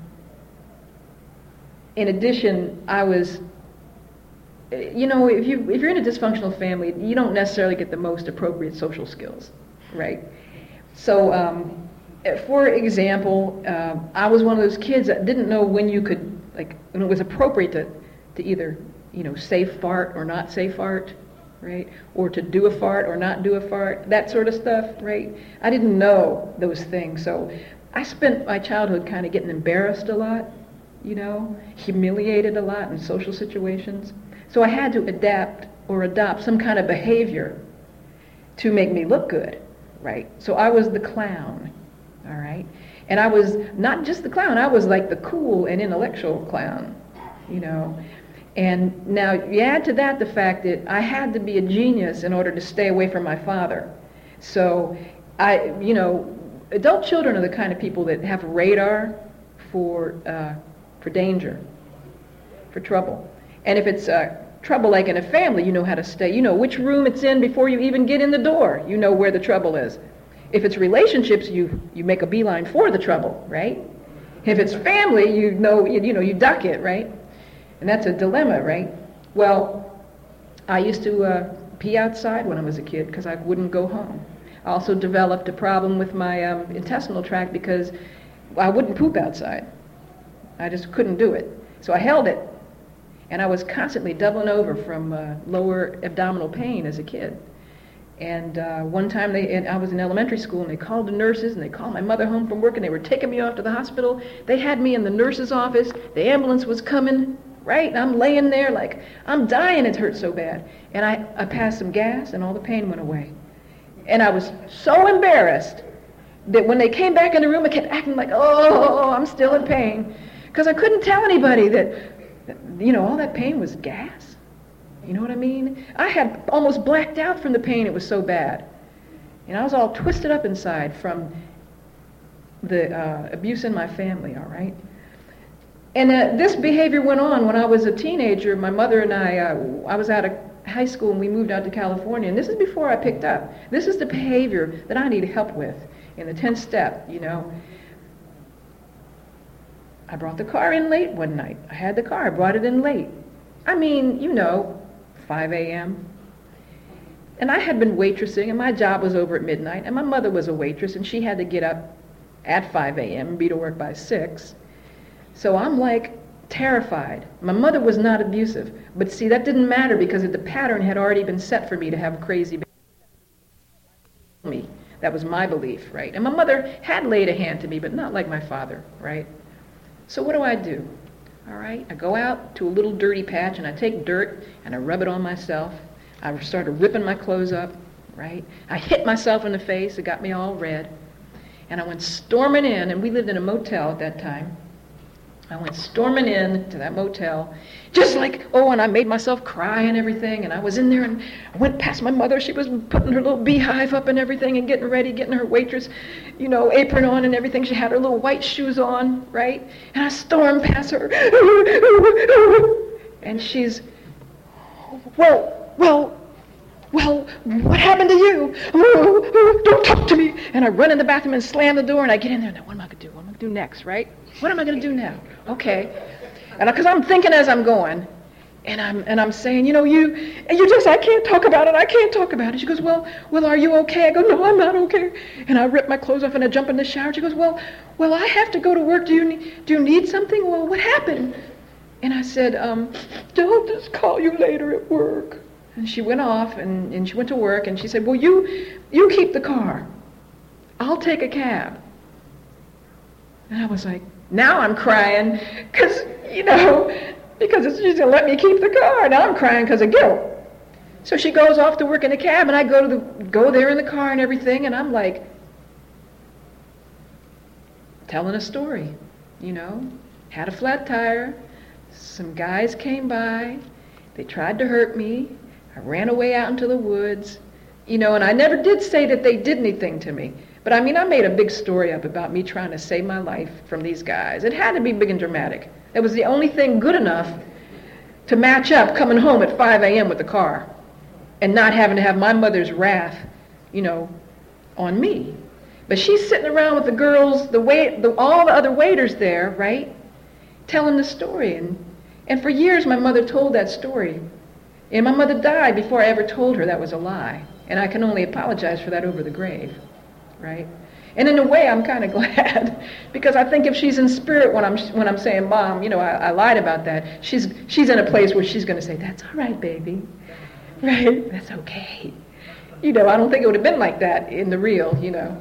in addition, I was, you know, if you if you're in a dysfunctional family, you don't necessarily get the most appropriate social skills, right? So, um, for example, uh, I was one of those kids that didn't know when you could, like, when it was appropriate to, to either, you know, say fart or not say fart, right? Or to do a fart or not do a fart, that sort of stuff, right? I didn't know those things, so I spent my childhood kind of getting embarrassed a lot, you know, humiliated a lot in social situations. So I had to adapt or adopt some kind of behavior to make me look good, right? So I was the clown, all right? And I was not just the clown, I was like the cool and intellectual clown, you know. And now you add to that the fact that I had to be a genius in order to stay away from my father. So I, you know, adult children are the kind of people that have radar for uh, for danger, for trouble. And if it's uh, trouble like in a family, you know how to stay. You know which room it's in before you even get in the door. You know where the trouble is. If it's relationships, you, you make a beeline for the trouble, right? If it's family, you know, you, you know, you duck it, right? And that's a dilemma, right? Well, I used to uh, pee outside when I was a kid because I wouldn't go home. I also developed a problem with my um, intestinal tract because I wouldn't poop outside. I just couldn't do it. So I held it, and I was constantly doubling over from uh, lower abdominal pain as a kid. And uh, one time they, and I was in elementary school, and they called the nurses, and they called my mother home from work, and they were taking me off to the hospital. They had me in the nurse's office. The ambulance was coming, right? And I'm laying there like, I'm dying, it hurt so bad. And I, I passed some gas, and all the pain went away. And I was so embarrassed that when they came back in the room, I kept acting like, oh, I'm still in pain. Because I couldn't tell anybody that, you know, all that pain was gas. You know what I mean? I had almost blacked out from the pain. It was so bad. And I was all twisted up inside from the uh, abuse in my family, all right? And uh, this behavior went on when I was a teenager. My mother and I, uh, I was out of high school and we moved out to California. And this is before I picked up. This is the behavior that I needed help with in the tenth step, you know. I brought the car in late one night. I had the car. I brought it in late. I mean, you know, five a.m. And I had been waitressing, and my job was over at midnight, and my mother was a waitress, and she had to get up at five a.m. and be to work by six. So I'm like terrified. My mother was not abusive, but see, that didn't matter because the pattern had already been set for me to have a crazy me. That was my belief, right? And my mother had laid a hand to me, but not like my father, right? So what do I do? All right, I go out to a little dirty patch and I take dirt and I rub it on myself. I started ripping my clothes up, right? I hit myself in the face. It got me all red. And I went storming in, and we lived in a motel at that time. I went storming in to that motel, just like, oh, and I made myself cry and everything, and I was in there, and I went past my mother. She was putting her little beehive up and everything and getting ready, getting her waitress, you know, apron on and everything. She had her little white shoes on, right? And I stormed past her, and she's, well, well, well, what happened to you? Don't talk to me. And I run in the bathroom and slam the door, and I get in there. Now, what am I going to do? What am I going to do next, right? What am I going to do now? Okay. And because I'm thinking as I'm going, and I'm and I'm saying, you know, you, and you just, I can't talk about it. I can't talk about it. She goes, well, well, are you okay? I go, no, I'm not okay. And I rip my clothes off and I jump in the shower. She goes, well, well, I have to go to work. Do you need, do you need something? Well, what happened? And I said, um, I'll just call you later at work. And she went off, and, and she went to work, and she said, well, you you keep the car. I'll take a cab. And I was like, now I'm crying, because, you know, because she's going to let me keep the car. Now I'm crying because of guilt. So she goes off to work in a cab, and I go to the go there in the car and everything, and I'm like, telling a story, you know. Had a flat tire. Some guys came by. They tried to hurt me. I ran away out into the woods, you know, and I never did say that they did anything to me. But I mean, I made a big story up about me trying to save my life from these guys. It had to be big and dramatic. It was the only thing good enough to match up coming home at five a.m. with the car and not having to have my mother's wrath, you know, on me. But she's sitting around with the girls, the wait, the, all the other waiters there, right, telling the story. And, and for years, my mother told that story. And my mother died before I ever told her that was a lie. And I can only apologize for that over the grave, right? And in a way, I'm kind of glad, because I think if she's in spirit when I'm when I'm saying, Mom, you know, I, I lied about that, she's she's in a place where she's going to say, that's all right, baby, right? That's okay. You know, I don't think it would have been like that in the real, you know.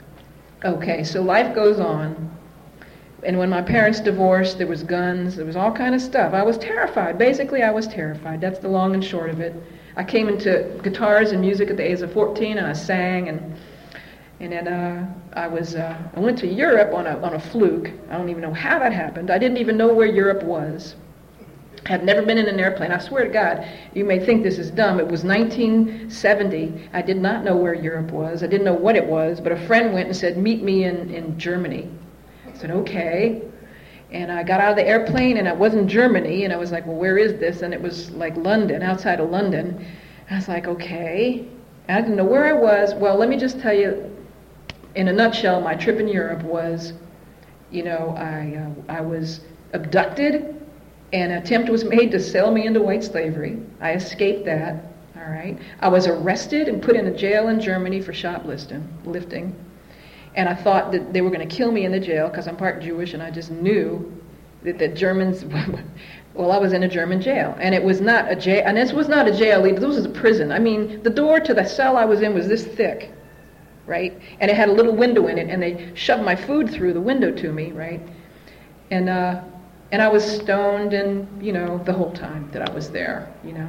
Okay, so life goes on. And when my parents divorced, there was guns, there was all kind of stuff. I was terrified. Basically, I was terrified. That's the long and short of it. I came into guitars and music at the age of fourteen, and I sang, and and then uh, I was uh, I went to Europe on a on a fluke. I don't even know how that happened. I didn't even know where Europe was. I had never been in an airplane. I swear to God, you may think this is dumb. It was nineteen seventy. I did not know where Europe was. I didn't know what it was, but a friend went and said, meet me in, in Germany. I said, okay. And I got out of the airplane, and I was in Germany, and I was like, well, where is this? And it was like London, outside of London. I was like, okay. And I didn't know where I was. Well, let me just tell you, in a nutshell, my trip in Europe was, you know, I uh, I was abducted, and an attempt was made to sell me into white slavery. I escaped that, all right. I was arrested and put in a jail in Germany for shoplifting. lifting. And I thought that they were going to kill me in the jail because I'm part Jewish, and I just knew that the Germans, well, I was in a German jail, and it was not a jail, and this was not a jail either, this was a prison. I mean, the door to the cell I was in was this thick, right? And it had a little window in it, and they shoved my food through the window to me, right? And uh, and I was stoned, and, you know, the whole time that I was there, you know.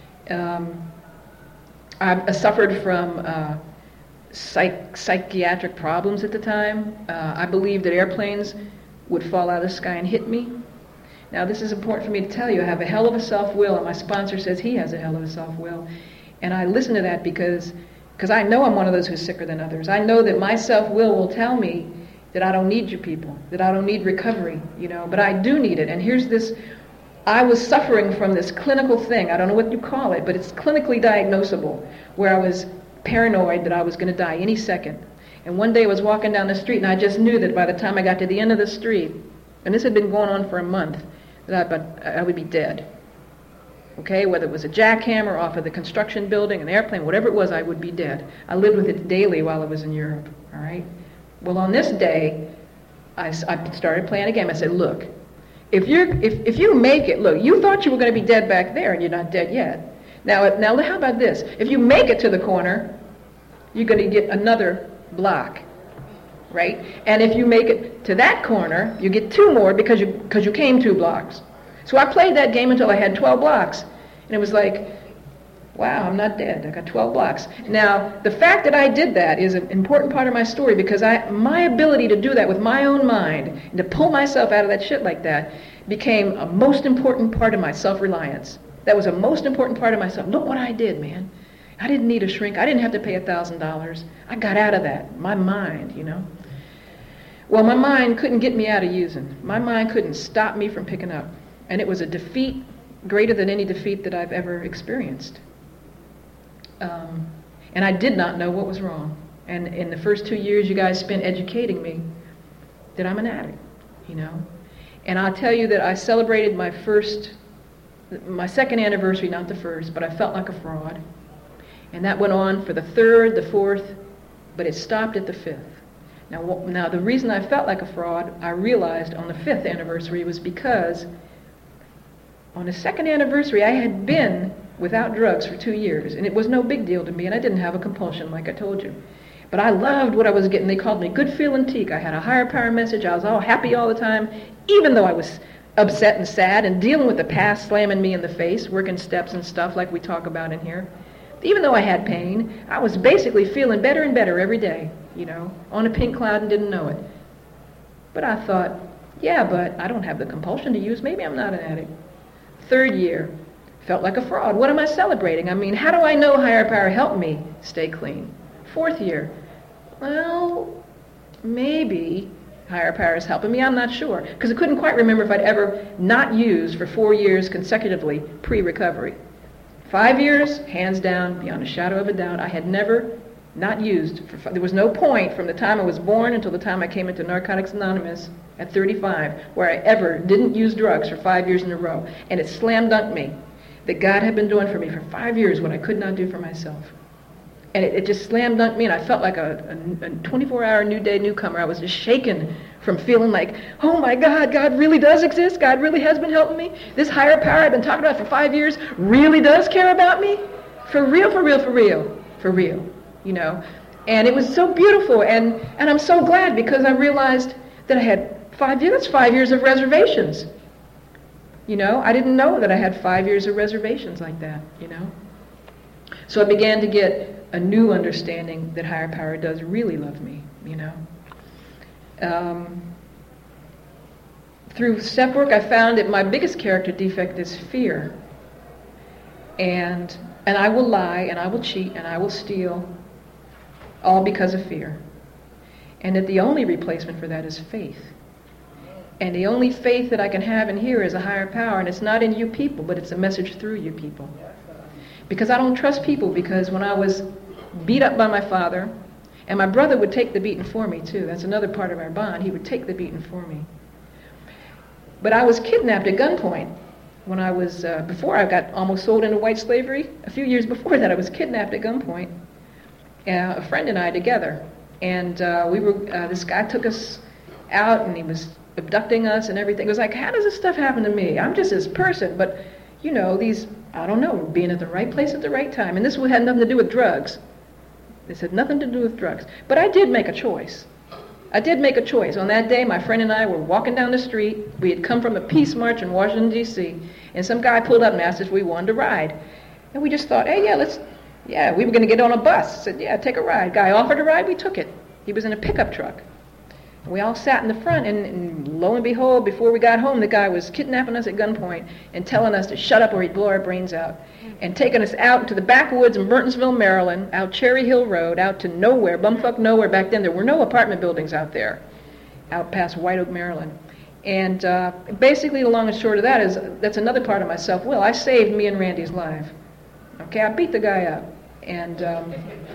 Um, I, I suffered from uh, psych, psychiatric problems at the time. Uh, I believed that airplanes would fall out of the sky and hit me. Now, this is important for me to tell you. I have a hell of a self-will, and my sponsor says he has a hell of a self-will. And I listen to that because because I know I'm one of those who's sicker than others. I know that my self-will will tell me that I don't need you people, that I don't need recovery, you know, but I do need it. And here's this, I was suffering from this clinical thing, I don't know what you call it, but it's clinically diagnosable, where I was paranoid that I was going to die any second. And one day I was walking down the street, and I just knew that by the time I got to the end of the street, and this had been going on for a month, that I, I would be dead. Okay, whether it was a jackhammer off of the construction building, an airplane, whatever it was, I would be dead. I lived with it daily while I was in Europe, all right? Well, on this day, I, I started playing a game. I said, look, if, you're, if, if you make it, look, you thought you were going to be dead back there, and you're not dead yet. Now, now, how about this? If you make it to the corner, you're going to get another block, right? And if you make it to that corner, you get two more because you, because you came two blocks. So I played that game until I had twelve blocks. And it was like, wow, I'm not dead. I got twelve blocks. Now, the fact that I did that is an important part of my story, because I, my ability to do that with my own mind and to pull myself out of that shit like that became a most important part of my self-reliance. That was a most important part of myself. Look what I did, man. I didn't need a shrink. I didn't have to pay a thousand dollars. I got out of that. My mind, you know. Well, my mind couldn't get me out of using. My mind couldn't stop me from picking up. And it was a defeat greater than any defeat that I've ever experienced. Um, and I did not know what was wrong. And in the first two years you guys spent educating me that I'm an addict, you know. And I'll tell you that I celebrated my first, my second anniversary, not the first, but I felt like a fraud. And that went on for the third, the fourth, but it stopped at the fifth. Now, now the reason I felt like a fraud, I realized on the fifth anniversary, was because on the second anniversary I had been without drugs for two years, and it was no big deal to me, and I didn't have a compulsion like I told you. But I loved what I was getting. They called me Good Feeling Teak. I had a higher power message. I was all happy all the time, even though I was upset and sad and dealing with the past slamming me in the face, working steps and stuff like we talk about in here. Even though I had pain, I was basically feeling better and better every day, you know, on a pink cloud and didn't know it. But I thought, yeah, but I don't have the compulsion to use. Maybe I'm not an addict. Third year, felt like a fraud. What am I celebrating? I mean, how do I know higher power helped me stay clean? Fourth year, well, maybe higher power is helping me. I'm not sure, because I couldn't quite remember if I'd ever not used for four years consecutively pre-recovery. Five years, hands down, beyond a shadow of a doubt, I had never not used. For five, there was no point from the time I was born until the time I came into Narcotics Anonymous at thirty-five where I ever didn't use drugs for five years in a row. And it slam dunked me that God had been doing for me for five years what I could not do for myself. And it, it just slam dunked me, and I felt like a, a, a twenty-four hour new day newcomer. I was just shaken from feeling like, oh my God, God really does exist. God really has been helping me. This higher power I've been talking about for five years really does care about me. For real, for real, for real, for real, you know. And it was so beautiful, and, and I'm so glad, because I realized that I had five years, that's five years of reservations. You know, I didn't know that I had five years of reservations like that, you know. So I began to get a new understanding that higher power does really love me, you know. Um, through step work, I found that my biggest character defect is fear. And and I will lie, and I will cheat, and I will steal, all because of fear. And that the only replacement for that is faith. And the only faith that I can have in here is a higher power, and it's not in you people, but it's a message through you people. Because I don't trust people, because when I was beat up by my father, and my brother would take the beating for me too, that's another part of our bond, he would take the beating for me. But I was kidnapped at gunpoint when I was, uh, before I got almost sold into white slavery, a few years before that I was kidnapped at gunpoint, uh, a friend and I together. And uh, we were, uh, this guy took us out, and he was abducting us and everything. It was like, how does this stuff happen to me? I'm just this person, but, you know, these, I don't know, being at the right place at the right time. And this had nothing to do with drugs. This had nothing to do with drugs. But I did make a choice. I did make a choice. On that day, my friend and I were walking down the street. We had come from a peace march in Washington, D C, and some guy pulled up and asked if we wanted to ride. And we just thought, hey, yeah, let's, yeah, we were going to get on a bus. Said, yeah, take a ride. Guy offered a ride, we took it. He was in a pickup truck. And we all sat in the front, and, and lo and behold, before we got home, the guy was kidnapping us at gunpoint and telling us to shut up or he'd blow our brains out, and taking us out to the backwoods in Burtonsville, Maryland, out Cherry Hill Road, out to nowhere, bumfuck nowhere. Back then there were no apartment buildings out there, out past White Oak, Maryland. And uh, basically the long and short of that is, that's another part of my self-will. I saved me and Randy's life. Okay, I beat the guy up. And um,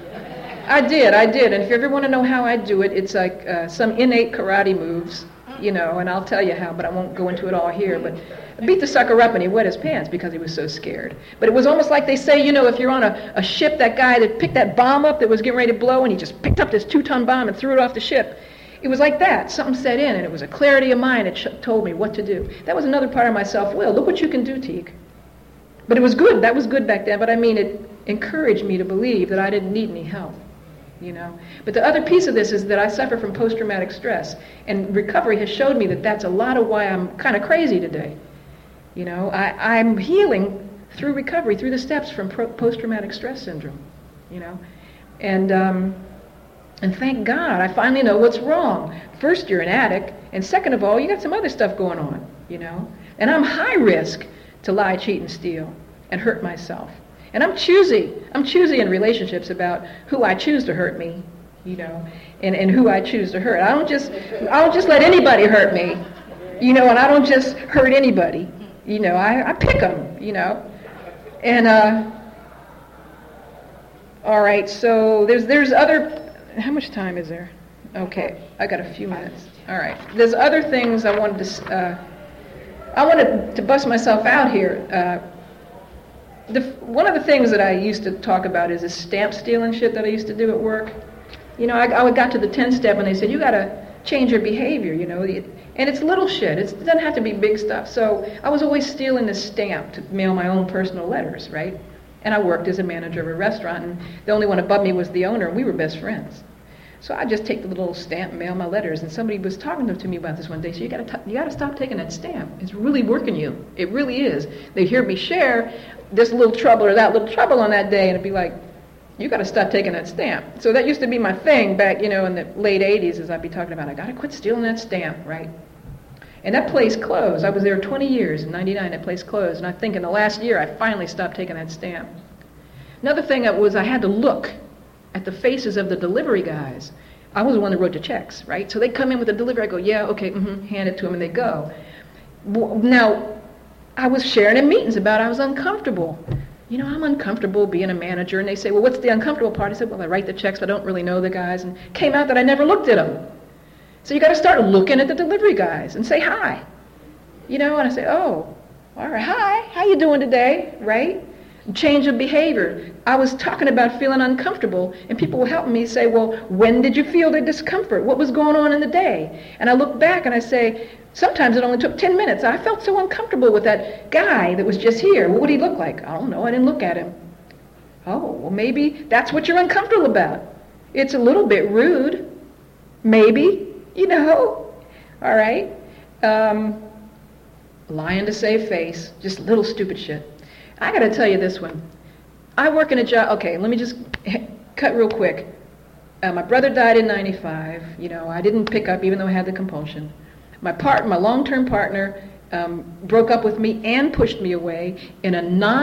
I did, I did. And if you ever want to know how I do it, it's like uh, some innate karate moves, you know, and I'll tell you how, but I won't go into it all here. But I beat the sucker up and he wet his pants because he was so scared. But it was almost like they say, you know, if you're on a, a ship, that guy that picked that bomb up that was getting ready to blow, and he just picked up this two-ton bomb and threw it off the ship. It was like that. Something set in, and it was a clarity of mind that sh- told me what to do. That was another part of my self-will. Look what you can do, Teak. But it was good. That was good back then. But I mean, it encouraged me to believe that I didn't need any help, you know. But the other piece of this is that I suffer from post-traumatic stress, and recovery has showed me that that's a lot of why I'm kind of crazy today. You know, I, I'm healing through recovery, through the steps from pro- post-traumatic stress syndrome, you know. And um, and thank God I finally know what's wrong. First, you're an addict, and second of all, you got some other stuff going on, you know. And I'm high risk to lie, cheat, and steal, and hurt myself. And I'm choosy. I'm choosy in relationships about who I choose to hurt me, you know, and, and who I choose to hurt. I don't just I don't just let anybody hurt me, you know, and I don't just hurt anybody. You know, I, I pick them, you know. And, uh, all right, so there's there's other, how much time is there? Okay, I got a few minutes. All right, there's other things I wanted to, uh, I wanted to bust myself out here. Uh, the, one of the things that I used to talk about is this stamp stealing shit that I used to do at work. You know, I, I got to the tenth step and they said, you got to change your behavior, you know. And it's little shit. It's, it doesn't have to be big stuff. So I was always stealing this stamp to mail my own personal letters, right? And I worked as a manager of a restaurant, and the only one above me was the owner, and we were best friends. So I just take the little stamp and mail my letters. And somebody was talking to me about this one day. So you got to you got to stop taking that stamp. It's really working you. It really is. They hear me share this little trouble or that little trouble on that day, and it'd be like, you got to stop taking that stamp. So that used to be my thing back, you know, in the late eighties, as I'd be talking about. I got to quit stealing that stamp, right? And that place closed. I was there twenty years. In ninety-nine, that place closed. And I think in the last year, I finally stopped taking that stamp. Another thing was I had to look at the faces of the delivery guys. I was the one that wrote the checks, right? So they come in with the delivery. I go, yeah, okay, mm-hmm, hand it to them, and they go. Now, I was sharing in meetings about I was uncomfortable. You know, I'm uncomfortable being a manager. And they say, well, what's the uncomfortable part? I said, well, I write the checks, but I don't really know the guys. And it came out that I never looked at them. So you got to start looking at the delivery guys and say hi. You know, and I say, oh, all right, hi, how you doing today, right? Change of behavior. I was talking about feeling uncomfortable, and people were helping me say, well, when did you feel the discomfort? What was going on in the day? And I look back and I say, sometimes it only took ten minutes. I felt so uncomfortable with that guy that was just here. What would he look like? I don't know. I didn't look at him. Oh, well, maybe that's what you're uncomfortable about. It's a little bit rude. Maybe. You know, all right. Um, lying to save face, just little stupid shit. I got to tell you this one. I work in a job. Okay, let me just cut real quick. Uh, my brother died in ninety-five. You know, I didn't pick up even though I had the compulsion. My part, my long-term partner, um, broke up with me and pushed me away in a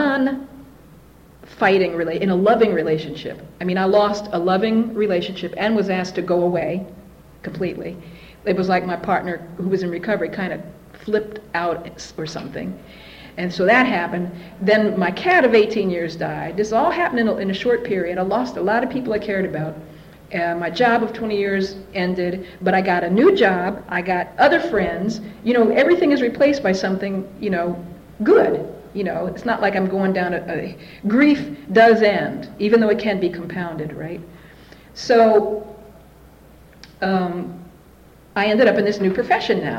non-fighting rela- in a loving relationship. I mean, I lost a loving relationship and was asked to go away. Completely. It was like my partner, who was in recovery, kind of flipped out or something. And so that happened. Then my cat of eighteen years died. This all happened in a, in a short period. I lost a lot of people I cared about. Uh, my job of twenty years ended, but I got a new job. I got other friends. You know, everything is replaced by something, you know, good. You know, it's not like I'm going down a, a grief does end, even though it can be compounded, right? So, Um, I ended up in this new profession now,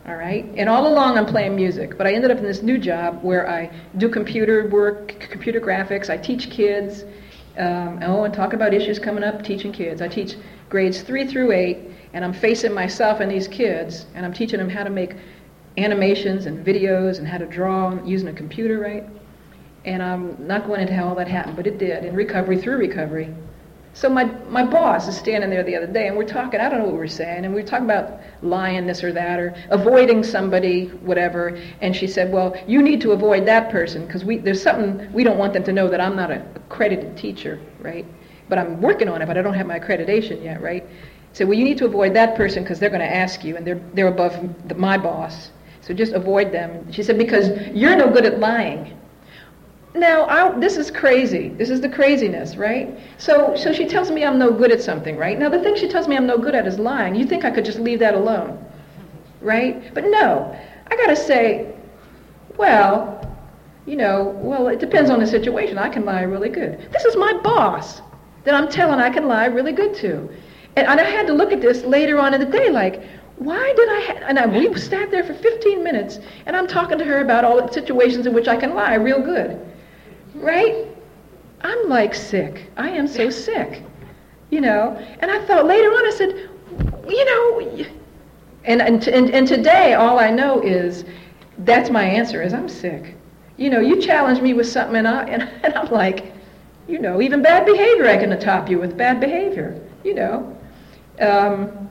all right? And all along I'm playing music, but I ended up in this new job where I do computer work, c- computer graphics, I teach kids, um, oh, and talk about issues coming up, teaching kids. I teach grades three through eight, and I'm facing myself and these kids, and I'm teaching them how to make animations and videos and how to draw using a computer, right? And I'm not going into how all that happened, but it did, in recovery, through recovery. So my, my boss is standing there the other day, and we're talking, I don't know what we're saying, and we we're talking about lying, this or that, or avoiding somebody, whatever, and she said, well, you need to avoid that person, because we, there's something, we don't want them to know that I'm not an accredited teacher, right? But I'm working on it, but I don't have my accreditation yet, right? So, well, you need to avoid that person, because they're going to ask you, and they're, they're above the, my boss, so just avoid them. She said, because you're no good at lying. Now, I, this is crazy. This is the craziness, right? So so she tells me I'm no good at something, right? Now, the thing she tells me I'm no good at is lying. You think I could just leave that alone, right? But no, I got to say, well, you know, well, it depends on the situation. I can lie really good. This is my boss that I'm telling I can lie really good to. And, and I had to look at this later on in the day, like, why did I, ha- and I, we sat there for fifteen minutes, and I'm talking to her about all the situations in which I can lie real good. Right? I'm like sick. I am so sick. You know? And I thought later on, I said, you know, and and, t- and and today all I know is that's my answer is I'm sick. You know, you challenge me with something and, I, and, and I'm like, you know, even bad behavior I can top you with bad behavior, you know. Um,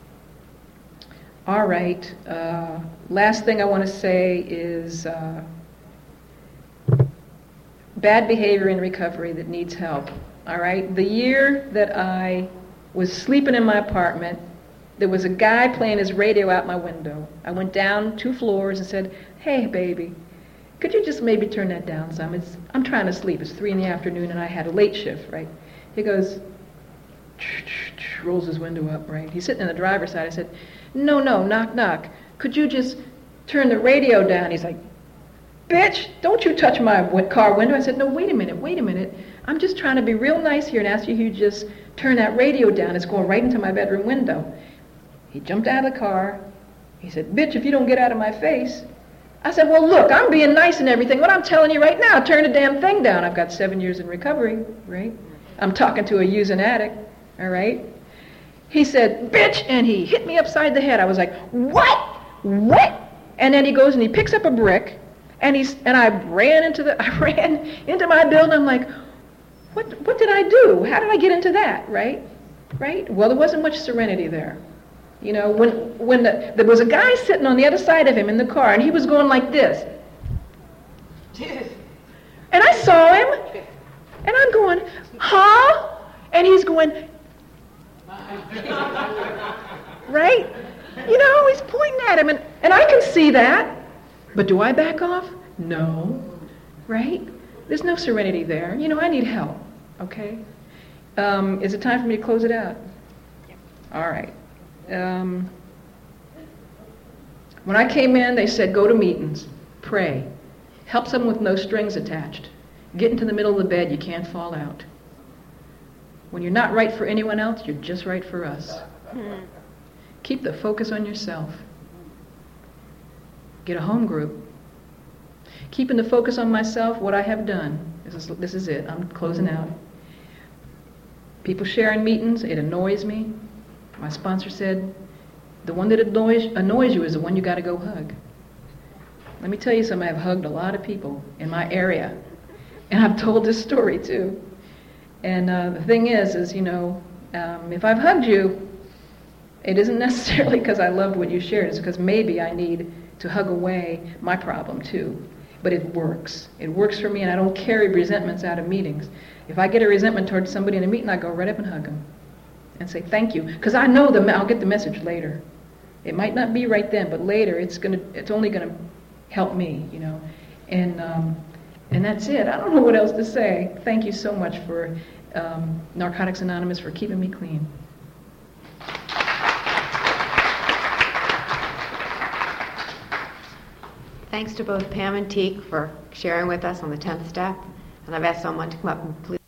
all right. Uh, last thing I want to say is... Uh, bad behavior in recovery that needs help, all right? The year that I was sleeping in my apartment, there was a guy playing his radio out my window. I went down two floors and said, hey, baby, could you just maybe turn that down some? It's, I'm trying to sleep. It's three in the afternoon, and I had a late shift, right? He goes, rolls his window up, right? He's sitting in the driver's side. I said, no, no, knock, knock. Could you just turn the radio down? He's like, bitch, don't you touch my w- car window. I said, no, wait a minute, wait a minute. I'm just trying to be real nice here and ask you if you just turn that radio down. It's going right into my bedroom window. He jumped out of the car. He said, bitch, if you don't get out of my face. I said, well, look, I'm being nice and everything. What I'm telling you right now, turn the damn thing down. I've got seven years in recovery, right? I'm talking to a using addict, all right? He said, bitch, and he hit me upside the head. I was like, what? What? And then he goes and he picks up a brick. And he's and I ran into the I ran into my building. I'm like, what what did I do? How did I get into that? Right, right. Well, there wasn't much serenity there. You know, when when the, there was a guy sitting on the other side of him in the car, and he was going like this. And I saw him, and I'm going, huh? And he's going, right? You know, he's pointing at him, and, and I can see that. But do I back off? No. Right? There's no serenity there. You know, I need help. Okay? Um, is it time for me to close it out? All right. Um, when I came in, they said, go to meetings. Pray. Help someone with no strings attached. Get into the middle of the bed. You can't fall out. When you're not right for anyone else, you're just right for us. Keep the focus on yourself. Get a home group. Keeping the focus on myself, what I have done. This is, this is it. I'm closing out. People sharing meetings, it annoys me. My sponsor said, the one that annoys, annoys you is the one you got to go hug. Let me tell you something. I've hugged a lot of people in my area. And I've told this story too. And uh, the thing is, is, you know, um, if I've hugged you, it isn't necessarily because I loved what you shared. It's because maybe I need to hug away my problem too. But it works. It works for me, and I don't carry resentments out of meetings. If I get a resentment towards somebody in a meeting, I go right up and hug them and say thank you, because I know the I'll get the message later. It might not be right then, but later it's gonna it's only gonna help me, you know. And um, and that's it. I don't know what else to say. Thank you so much for um, Narcotics Anonymous for keeping me clean. Thanks to both Pam and Teek for sharing with us on the tenth step. And I've asked someone to come up and please.